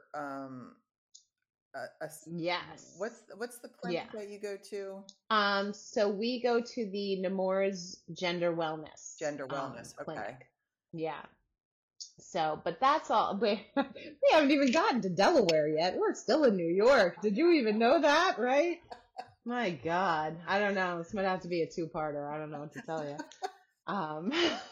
yes. What's the clinic that you go to? So we go to the Nemours Gender Wellness. Gender Wellness. Okay. Clinic. Yeah. So, but that's all. We haven't even gotten to Delaware yet. We're still in New York. Did you even know that, right? My God. I don't know. This might have to be a two-parter. I don't know what to tell you. Um,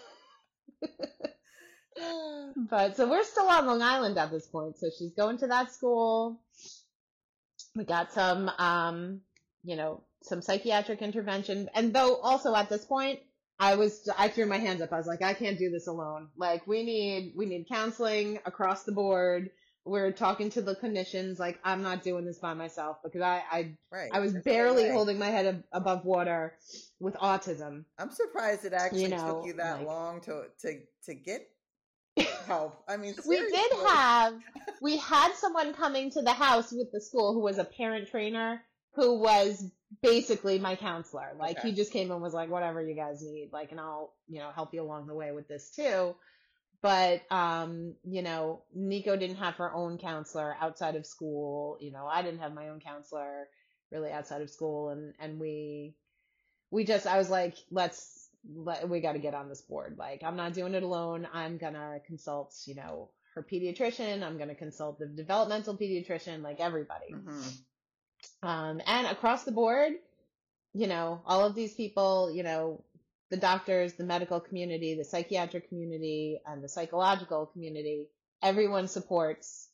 but so we're still on Long Island at this point. So she's going to that school. We got some, some psychiatric intervention. And though also at this point, I threw my hands up. I was like, I can't do this alone. Like we need counseling across the board. We're talking to the clinicians. Like I'm not doing this by myself because Right. I was There's no barely way. holding my head above water with autism. I'm surprised it actually You know, took you that like- long to get help. I mean, We seriously. we had someone coming to the house with the school who was a parent trainer who was basically my counselor. Like Okay. he just came and was like, whatever you guys need, like, and I'll, help you along the way with this too. But, Nico didn't have her own counselor outside of school. I didn't have my own counselor really outside of school. And I was like, we got to get on this board. Like, I'm not doing it alone. I'm going to consult, her pediatrician. I'm going to consult the developmental pediatrician, like everybody. Mhm. And across the board, all of these people, the doctors, the medical community, the psychiatric community, and the psychological community, everyone supports,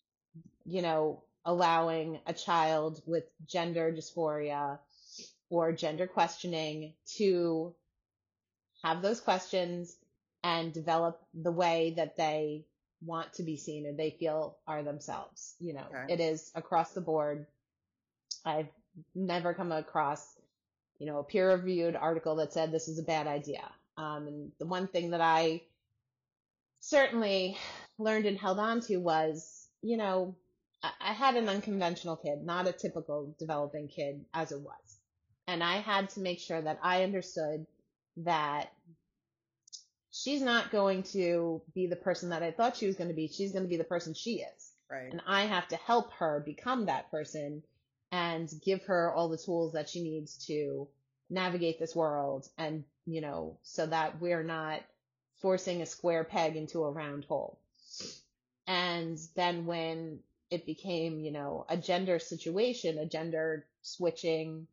allowing a child with gender dysphoria or gender questioning to have those questions and develop the way that they want to be seen and they feel are themselves. Okay. It is across the board. I've never come across, a peer-reviewed article that said this is a bad idea. And the one thing that I certainly learned and held on to was, I had an unconventional kid, not a typical developing kid as it was. And I had to make sure that I understood that she's not going to be the person that I thought she was going to be. She's going to be the person she is. Right. And I have to help her become that person and give her all the tools that she needs to navigate this world and, so that we're not forcing a square peg into a round hole. And then when it became, a gender situation, a gender switching,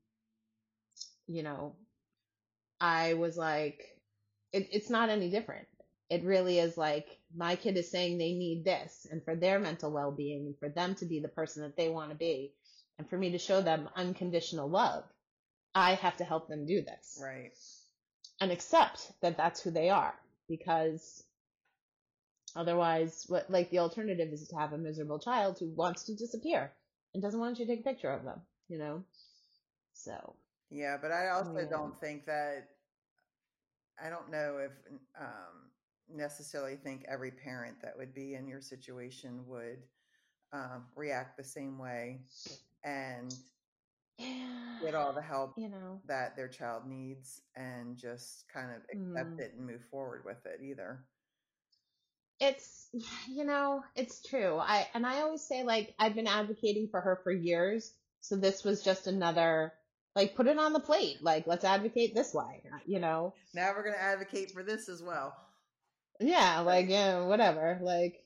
I was like, it's not any different. It really is like my kid is saying they need this and for their mental well-being and for them to be the person that they want to be. And for me to show them unconditional love, I have to help them do this. Right. And accept that that's who they are. Because otherwise, the alternative is to have a miserable child who wants to disappear and doesn't want you to take a picture of them, So. Yeah, but I also Yeah. don't think that, I don't know if necessarily think every parent that would be in your situation would react the same way and get all the help that their child needs and just kind of accept it and move forward with it either. It's, it's true. I always say, like, I've been advocating for her for years. So this was just another, like, put it on the plate. Like, let's advocate this way, Now we're going to advocate for this as well. Yeah, like, Right. yeah, whatever. Like,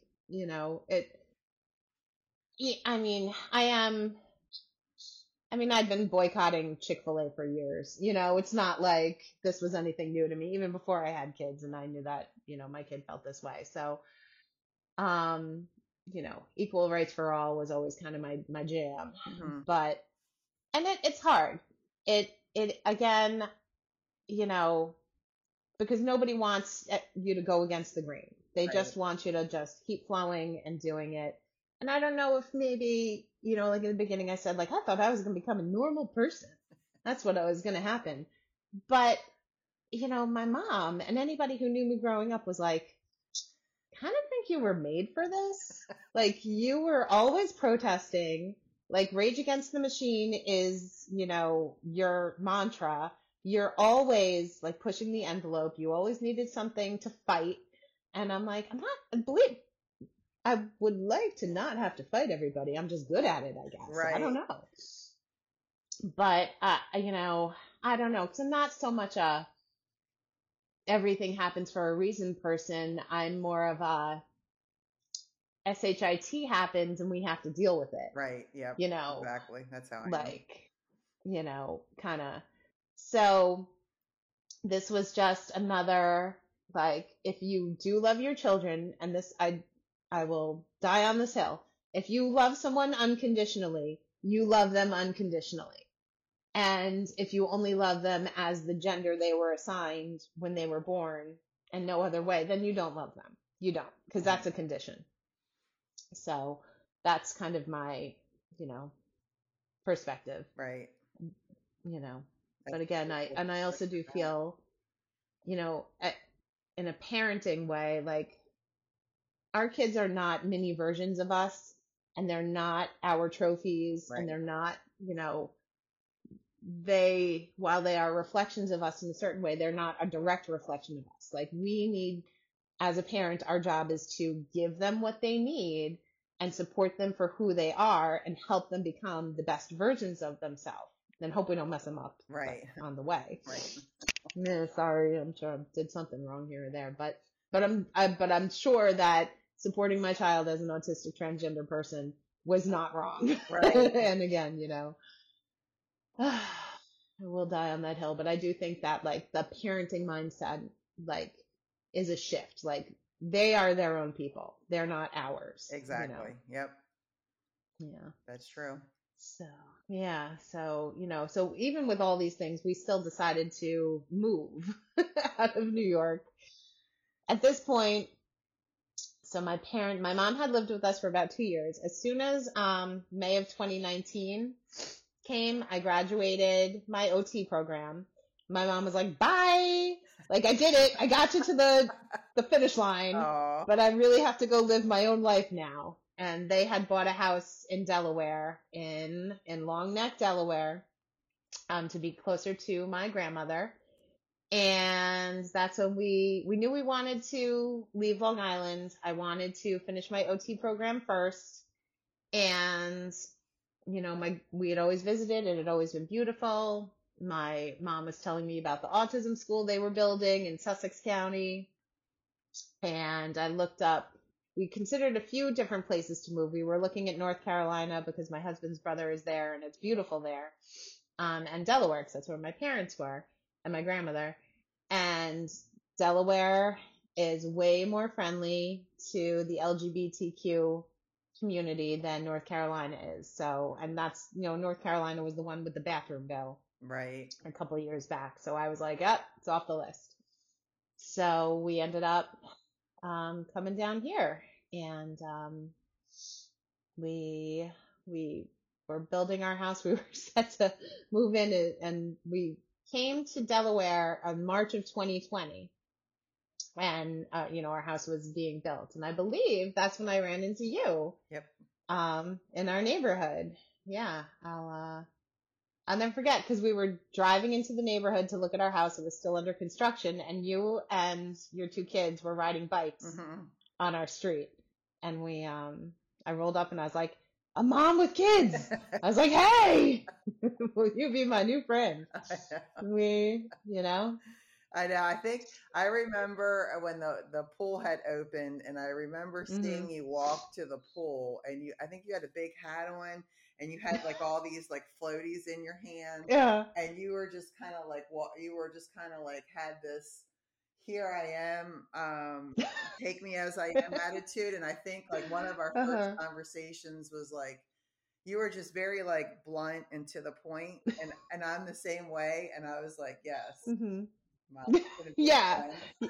I've been boycotting Chick-fil-A for years. It's not like this was anything new to me, even before I had kids and I knew that, my kid felt this way. So, equal rights for all was always kind of my jam. Mm-hmm. But, and it's hard. It again, because nobody wants you to go against the grain. They Right. just want you to just keep flowing and doing it. And I don't know if maybe, like in the beginning I said, like, I thought I was going to become a normal person. That's what was going to happen. But, my mom and anybody who knew me growing up was like, kind of think you were made for this. Like, you were always protesting. Like, Rage Against the Machine is, your mantra. You're always, like, pushing the envelope. You always needed something to fight. And I'm like, I would like to not have to fight everybody. I'm just good at it, I guess. Right. I don't know. But, I don't know. Because I'm not so much everything happens for a reason person. I'm more of a SHIT happens and we have to deal with it, Right. Yep. you know, Exactly. That's how I am. like, kind of. So this was just another, like, if you do love your children, and this, I will die on this hill. If you love someone unconditionally, you love them unconditionally. And if you only love them as the gender they were assigned when they were born and no other way, then you don't love them. You don't, because that's a condition. So that's kind of my, perspective, Right. But again, I also do feel, in a parenting way, like our kids are not mini versions of us, and they're not our trophies, Right. and they're not, while they are reflections of us in a certain way, they're not a direct reflection of us. Like we need, as a parent, our job is to give them what they need and support them for who they are and help them become the best versions of themselves. Then hope we don't mess them up Right. on the way. Right. Yeah, sorry, I'm sure I did something wrong here or there, but I'm sure that supporting my child as an autistic transgender person was not wrong. Right. And again, I will die on that hill, but I do think that like the parenting mindset like is a shift. Like they are their own people. They're not ours. Exactly. Yep. Yeah. That's true. So, yeah. So even with all these things, we still decided to move out of New York. At this point, so my mom had lived with us for about 2 years. As soon as May of 2019 came, I graduated my OT program. My mom was like, bye. Like, I did it. I got you to the finish line, Aw. but I really have to go live my own life now. And they had bought a house in Delaware, in Long Neck, Delaware, to be closer to my grandmother. And that's when we knew we wanted to leave Long Island. I wanted to finish my OT program first. And, we had always visited. It had always been beautiful. My mom was telling me about the autism school they were building in Sussex County. And I looked up, we considered a few different places to move. We were looking at North Carolina because my husband's brother is there and it's beautiful there. And Delaware, because that's where my parents were and my grandmother. And Delaware is way more friendly to the LGBTQ community than North Carolina is. So, and that's, North Carolina was the one with the bathroom bill. Right. A couple of years back. So I was like, yep, it's off the list. So we ended up coming down here, and we were building our house. We were set to move in, and we came to Delaware in March of 2020, and our house was being built, and I believe that's when I ran into you. Yep. In our neighborhood. Yeah, I'll never forget, because we were driving into the neighborhood to look at our house. It was still under construction, and you and your two kids were riding bikes on our street. And I rolled up and I was like, a mom with kids. I was like, hey, will you be my new friend? I know. I think I remember when the pool had opened, and I remember seeing you walk to the pool, and I think you had a big hat on, and you had like all these like floaties in your hand. Yeah. And you were just kind of like, had this, here I am, take me as I am attitude. And I think like one of our first conversations was like, you were just very like blunt and to the point, and I'm the same way. And I was like, yes. Yeah.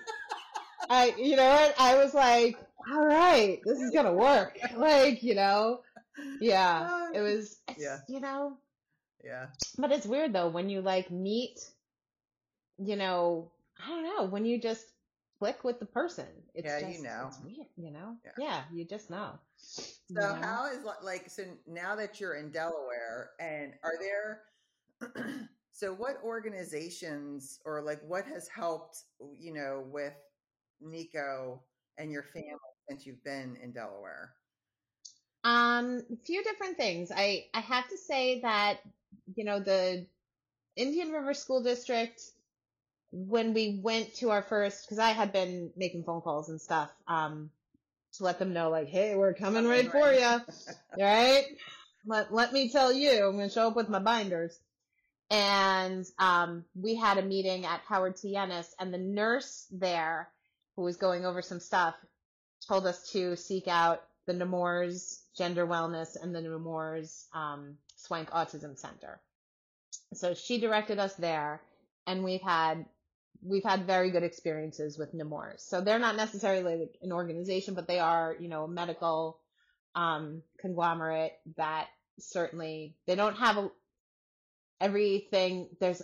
I was like, all right, this is gonna work. Like, yeah, it was, yeah. Yeah. But it's weird though, when you like meet, I don't know, when you just click with the person, it's it's weird, Yeah, you just know. So how is so now that you're in Delaware, and are there, so what organizations or like what has helped, with Nico and your family since you've been in Delaware? A few different things. I have to say that, the Indian River School District when we went to our first, because I had been making phone calls and stuff, to let them know, like, hey, we're coming right for you, right? Let me tell you, I'm going to show up with my binders. And we had a meeting at Howard T. Ennis, and the nurse there, who was going over some stuff, told us to seek out the Nemours Gender Wellness and the Nemours Swank Autism Center. So she directed us there, and we've had very good experiences with Nemours. So they're not necessarily like an organization, but they are, a medical conglomerate that certainly, they don't have everything. There's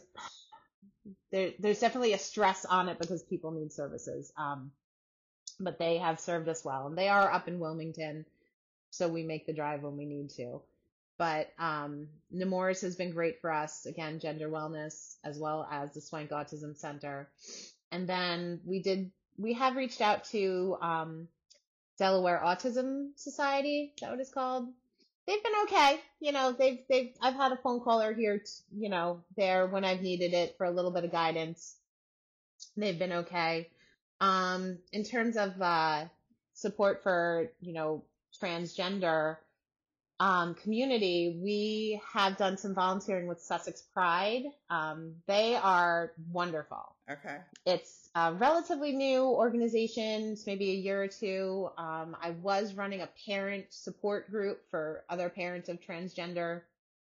definitely a stress on it because people need services. But they have served us well, and they are up in Wilmington, so we make the drive when we need to. But Nemours has been great for us, again, gender wellness, as well as the Swank Autism Center. And then we have reached out to Delaware Autism Society, is that what it's called? They've been okay. I've had a phone caller here, there when I've needed it for a little bit of guidance. They've been okay. In terms of support for, transgender community, we have done some volunteering with Sussex Pride. They are wonderful. Okay. It's a relatively new organization, it's maybe a year or two. I was running a parent support group for other parents of transgender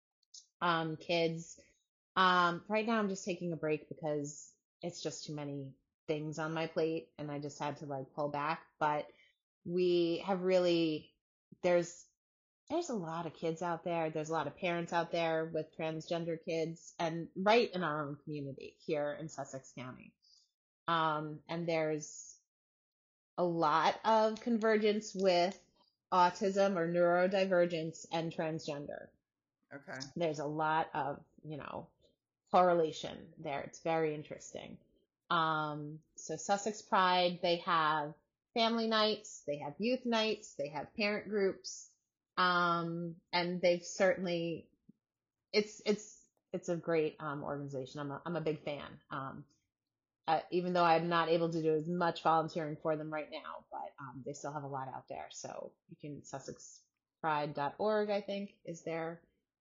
kids. Right now I'm just taking a break because it's just too many things on my plate, and I just had to pull back. But we have really, there's a lot of kids out there. There's a lot of parents out there with transgender kids, and right in our own community here in Sussex County. And there's a lot of convergence with autism or neurodivergence and transgender. Okay. There's a lot of, correlation there. It's very interesting. So Sussex Pride, they have family nights, they have youth nights, they have parent groups. And they've certainly, it's a great organization. I'm a big fan. Even though I'm not able to do as much volunteering for them right now, but they still have a lot out there. So you can, sussexpride.org, I think, is their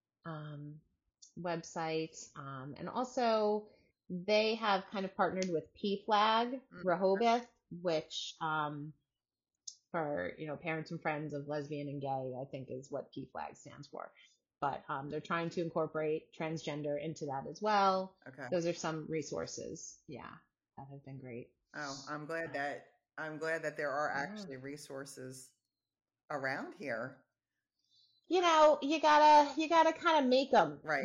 website. And also they have kind of partnered with PFLAG Rehoboth, which for parents and friends of lesbian and gay, I think is what PFLAG stands for. But they're trying to incorporate transgender into that as well. Okay. Those are some resources, that have been great. Oh, I'm glad that there are actually resources around here. You gotta kind of make them, right?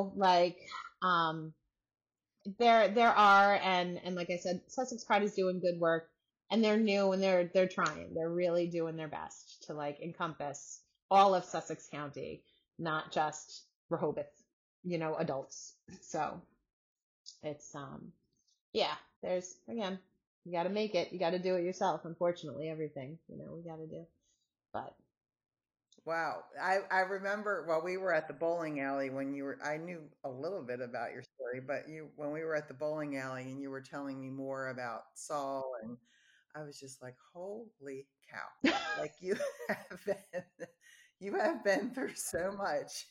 There are, and like I said, Sussex Pride is doing good work. And they're new, and they're trying. They're really doing their best to encompass all of Sussex County, not just Rehoboth, adults. So it's there's, again, you got to make it. You got to do it yourself. Unfortunately, everything we got to do. But wow, I remember while we were at the bowling alley when I knew a little bit about your story, but when we were at the bowling alley and you were telling me more about Saul, and I was just like, holy cow. You have been through so much.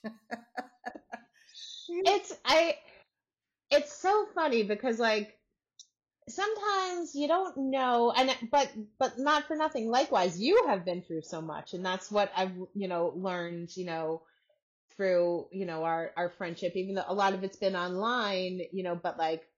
It's so funny because sometimes you don't know, but not for nothing. Likewise, you have been through so much, and that's what I've learned through our friendship, even though a lot of it's been online, but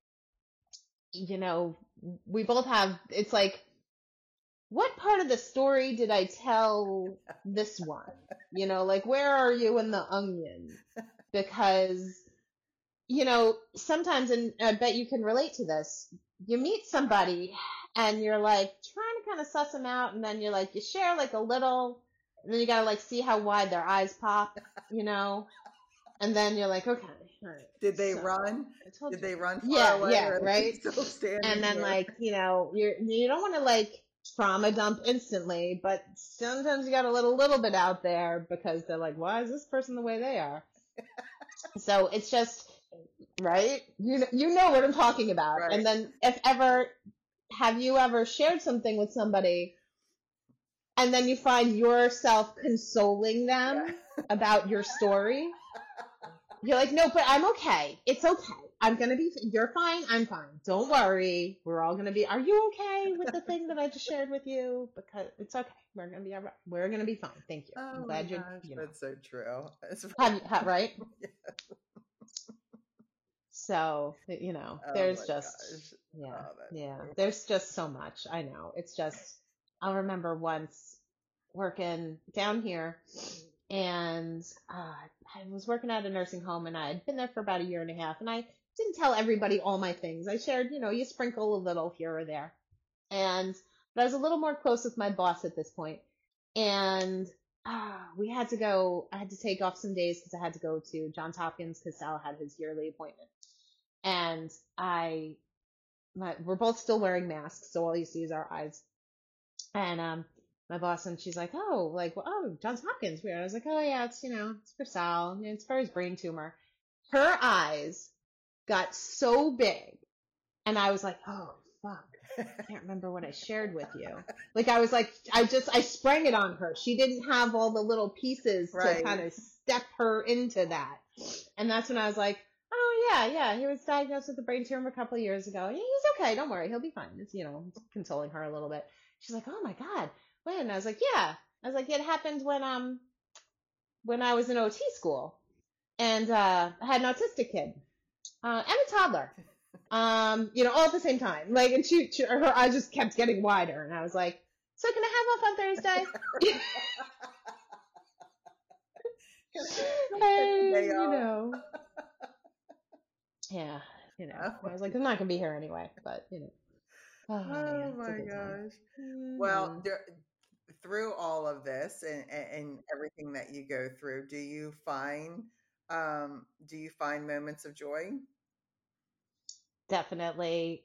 we both have, it's what part of the story did I tell this one? Where are you in the onion? Because, sometimes, and I bet you can relate to this, you meet somebody and you're trying to kind of suss them out, and then you're you share a little, and then you gotta see how wide their eyes pop, and then you're okay, all right. Did they run? Did they run far away? Yeah, right. And then there? you don't want to trauma dump instantly, but sometimes you got to let a little bit out there because they're why is this person the way they are? So it's just, right? You know what I'm talking about. Right. And then have you ever shared something with somebody and then you find yourself consoling them about your story? You're like, no, but I'm okay. It's okay. You're fine. I'm fine. Don't worry. We're all going to be, are you okay with the thing that I just shared with you? Because it's okay. We're going to be all right. We're going to be fine. Thank you. I'm glad gosh, that's so true. It's right? Yeah. So, Oh there's my just, gosh. yeah, Oh, that's yeah. so There's just so much. I know. It's just, I remember once working down here and I was working at a nursing home and I had been there for about a year and a half and I didn't tell everybody all my things. I shared, you sprinkle a little here or there. But I was a little more close with my boss at this point. And I had to take off some days because I had to go to Johns Hopkins because Sal had his yearly appointment. And we're both still wearing masks, so all you see is our eyes. And my boss, and she's like, Johns Hopkins, weird. I was like, oh yeah, it's for Sal, it's for his brain tumor. Her eyes got so big, and I was like, oh fuck, I can't remember what I shared with you. Like I was like, I sprang it on her. She didn't have all the little pieces to kind of step her into that, and that's when I was like, oh yeah, he was diagnosed with a brain tumor a couple of years ago. Yeah, he's okay, don't worry, he'll be fine. It's consoling her a little bit. She's like, oh my God, when? And I was like, yeah. I was like, it happened when I was in OT school, and I had an autistic kid and a toddler, all at the same time. Like, and her eyes just kept getting wider, and I was like, so can I have off on Thursday? Yeah, I was like, I'm not gonna be here anyway, but Oh yeah, my gosh. Well, through all of this and everything that you go through, do you find moments of joy? Definitely.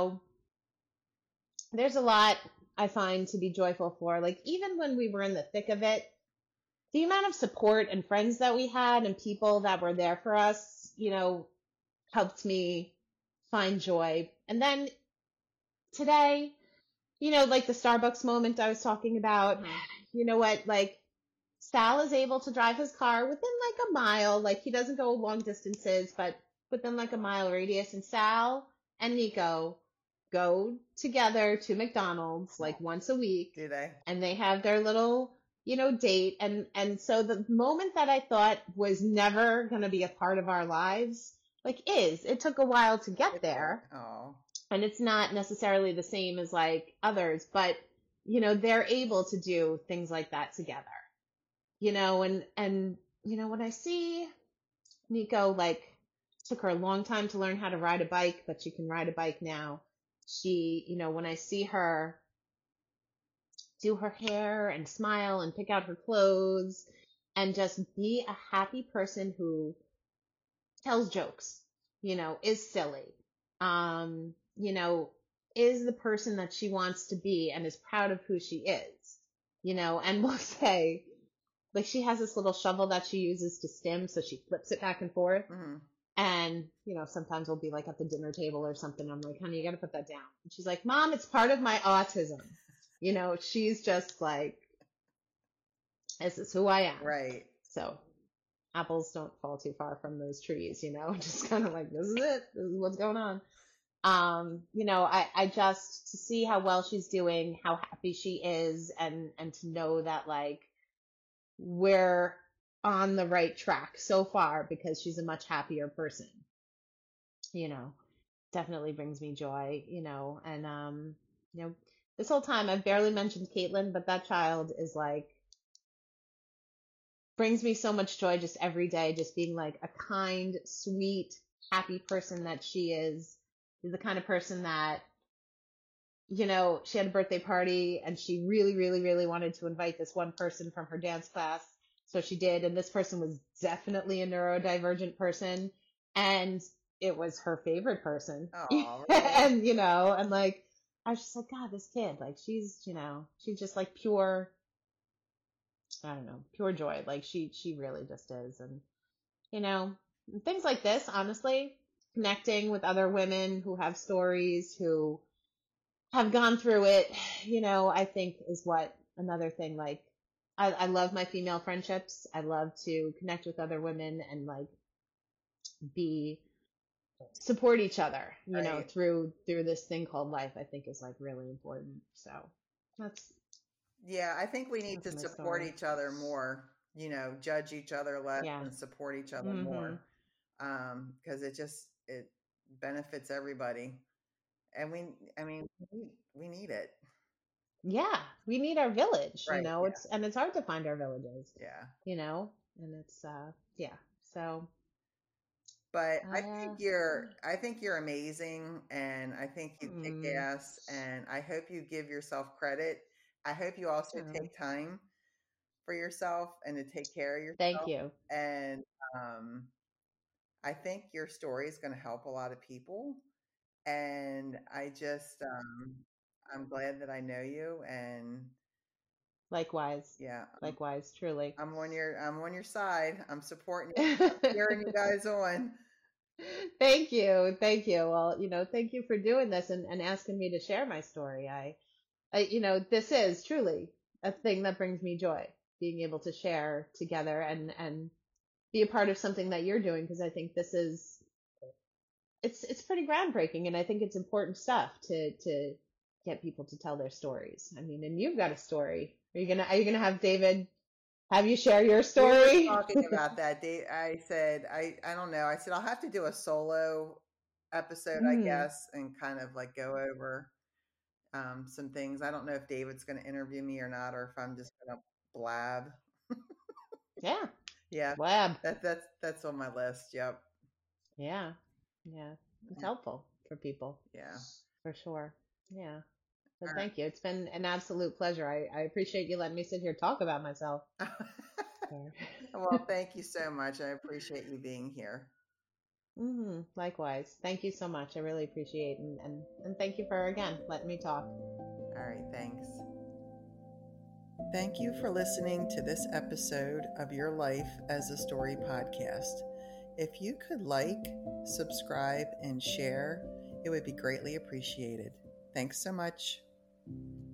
There's a lot I find to be joyful for. Like even when we were in the thick of it, the amount of support and friends that we had and people that were there for us, helped me find joy. And then today, like the Starbucks moment I was talking about, you know what, like Sal is able to drive his car within like a mile. Like he doesn't go long distances, but within like a mile radius. And Sal and Nico go together to McDonald's like once a week. Do they? And they have their little, date. And so the moment that I thought was never going to be a part of our lives, it took a while to get there. Oh. And it's not necessarily the same as like others, but they're able to do things like that together. And when I see Nico, like took her a long time to learn how to ride a bike, but she can ride a bike now. She, when I see her do her hair and smile and pick out her clothes and just be a happy person who tells jokes, is silly, is the person that she wants to be and is proud of who she is, and will say, like she has this little shovel that she uses to stim, so she flips it back and forth. Mm-hmm. And, sometimes we'll be like at the dinner table or something. I'm like, honey, you got to put that down. And she's like, Mom, it's part of my autism. She's just like, this is who I am. Right. So apples don't fall too far from those trees, just kind of like, this is it. This is what's going on. I just to see how well she's doing, how happy she is, and to know that like we're on the right track so far because she's a much happier person, definitely brings me joy, and this whole time I've barely mentioned Caitlin, but that child is like brings me so much joy just every day, just being like a kind, sweet, happy person that she is. She's the kind of person that, she had a birthday party and she really, really, really wanted to invite this one person from her dance class. So she did. And this person was definitely a neurodivergent person. And it was her favorite person. Oh, really? And, and like, I was just like, God, this kid, like she's just like pure, I don't know, pure joy. Like she really just is. And, things like this, honestly, connecting with other women who have stories, who have gone through it, I think is what another thing, like, I love my female friendships. I love to connect with other women and like be support each other, Right. through this thing called life. I think is like really important. So that's Yeah, I think we need to that's my support story. each other more, judge each other less Yeah. and support each other Mhm. more. Because it benefits everybody. And I mean, we need it. Yeah, we need our village, Right. it's hard to find our villages, Yeah. and it's yeah. So But I I think you're amazing, and I think you kick mm, ass, and I hope you give yourself credit. I hope you also oh, take time for yourself and to take care of thank yourself. you. And um, I think your story is going to help a lot of people. And I'm glad that I know you. And Likewise. yeah, Likewise, truly. I'm on your side. I'm supporting you. I'm cheering you guys on. Thank you. Thank you. Well, thank you for doing this and asking me to share my story. This is truly a thing that brings me joy, being able to share together and be a part of something that you're doing, because I think this is it's pretty groundbreaking, and I think it's important stuff to get people to tell their stories. I mean, and you've got a story. Are you gonna have David have you share your We were story? talking about that. I said, I don't know. I said, I'll have to do a solo episode, I Mm, guess, and kind of like go over some things. I don't know if David's going to interview me or not, or if I'm just going to blab. yeah. Yeah, Lab. that's on my list. Yep. Yeah. Yeah. It's helpful for people, Yeah. for sure. Yeah. So All thank you. It's been an absolute pleasure. I appreciate you letting me sit here talk about myself. right. So. Well, thank you so much. I appreciate you being here. Likewise. Thank you so much. I really appreciate and thank you for again letting me talk. All right. Thanks. Thank you for listening to this episode of Your Life as a Story podcast. If you could like, subscribe, and share, it would be greatly appreciated. Thanks so much.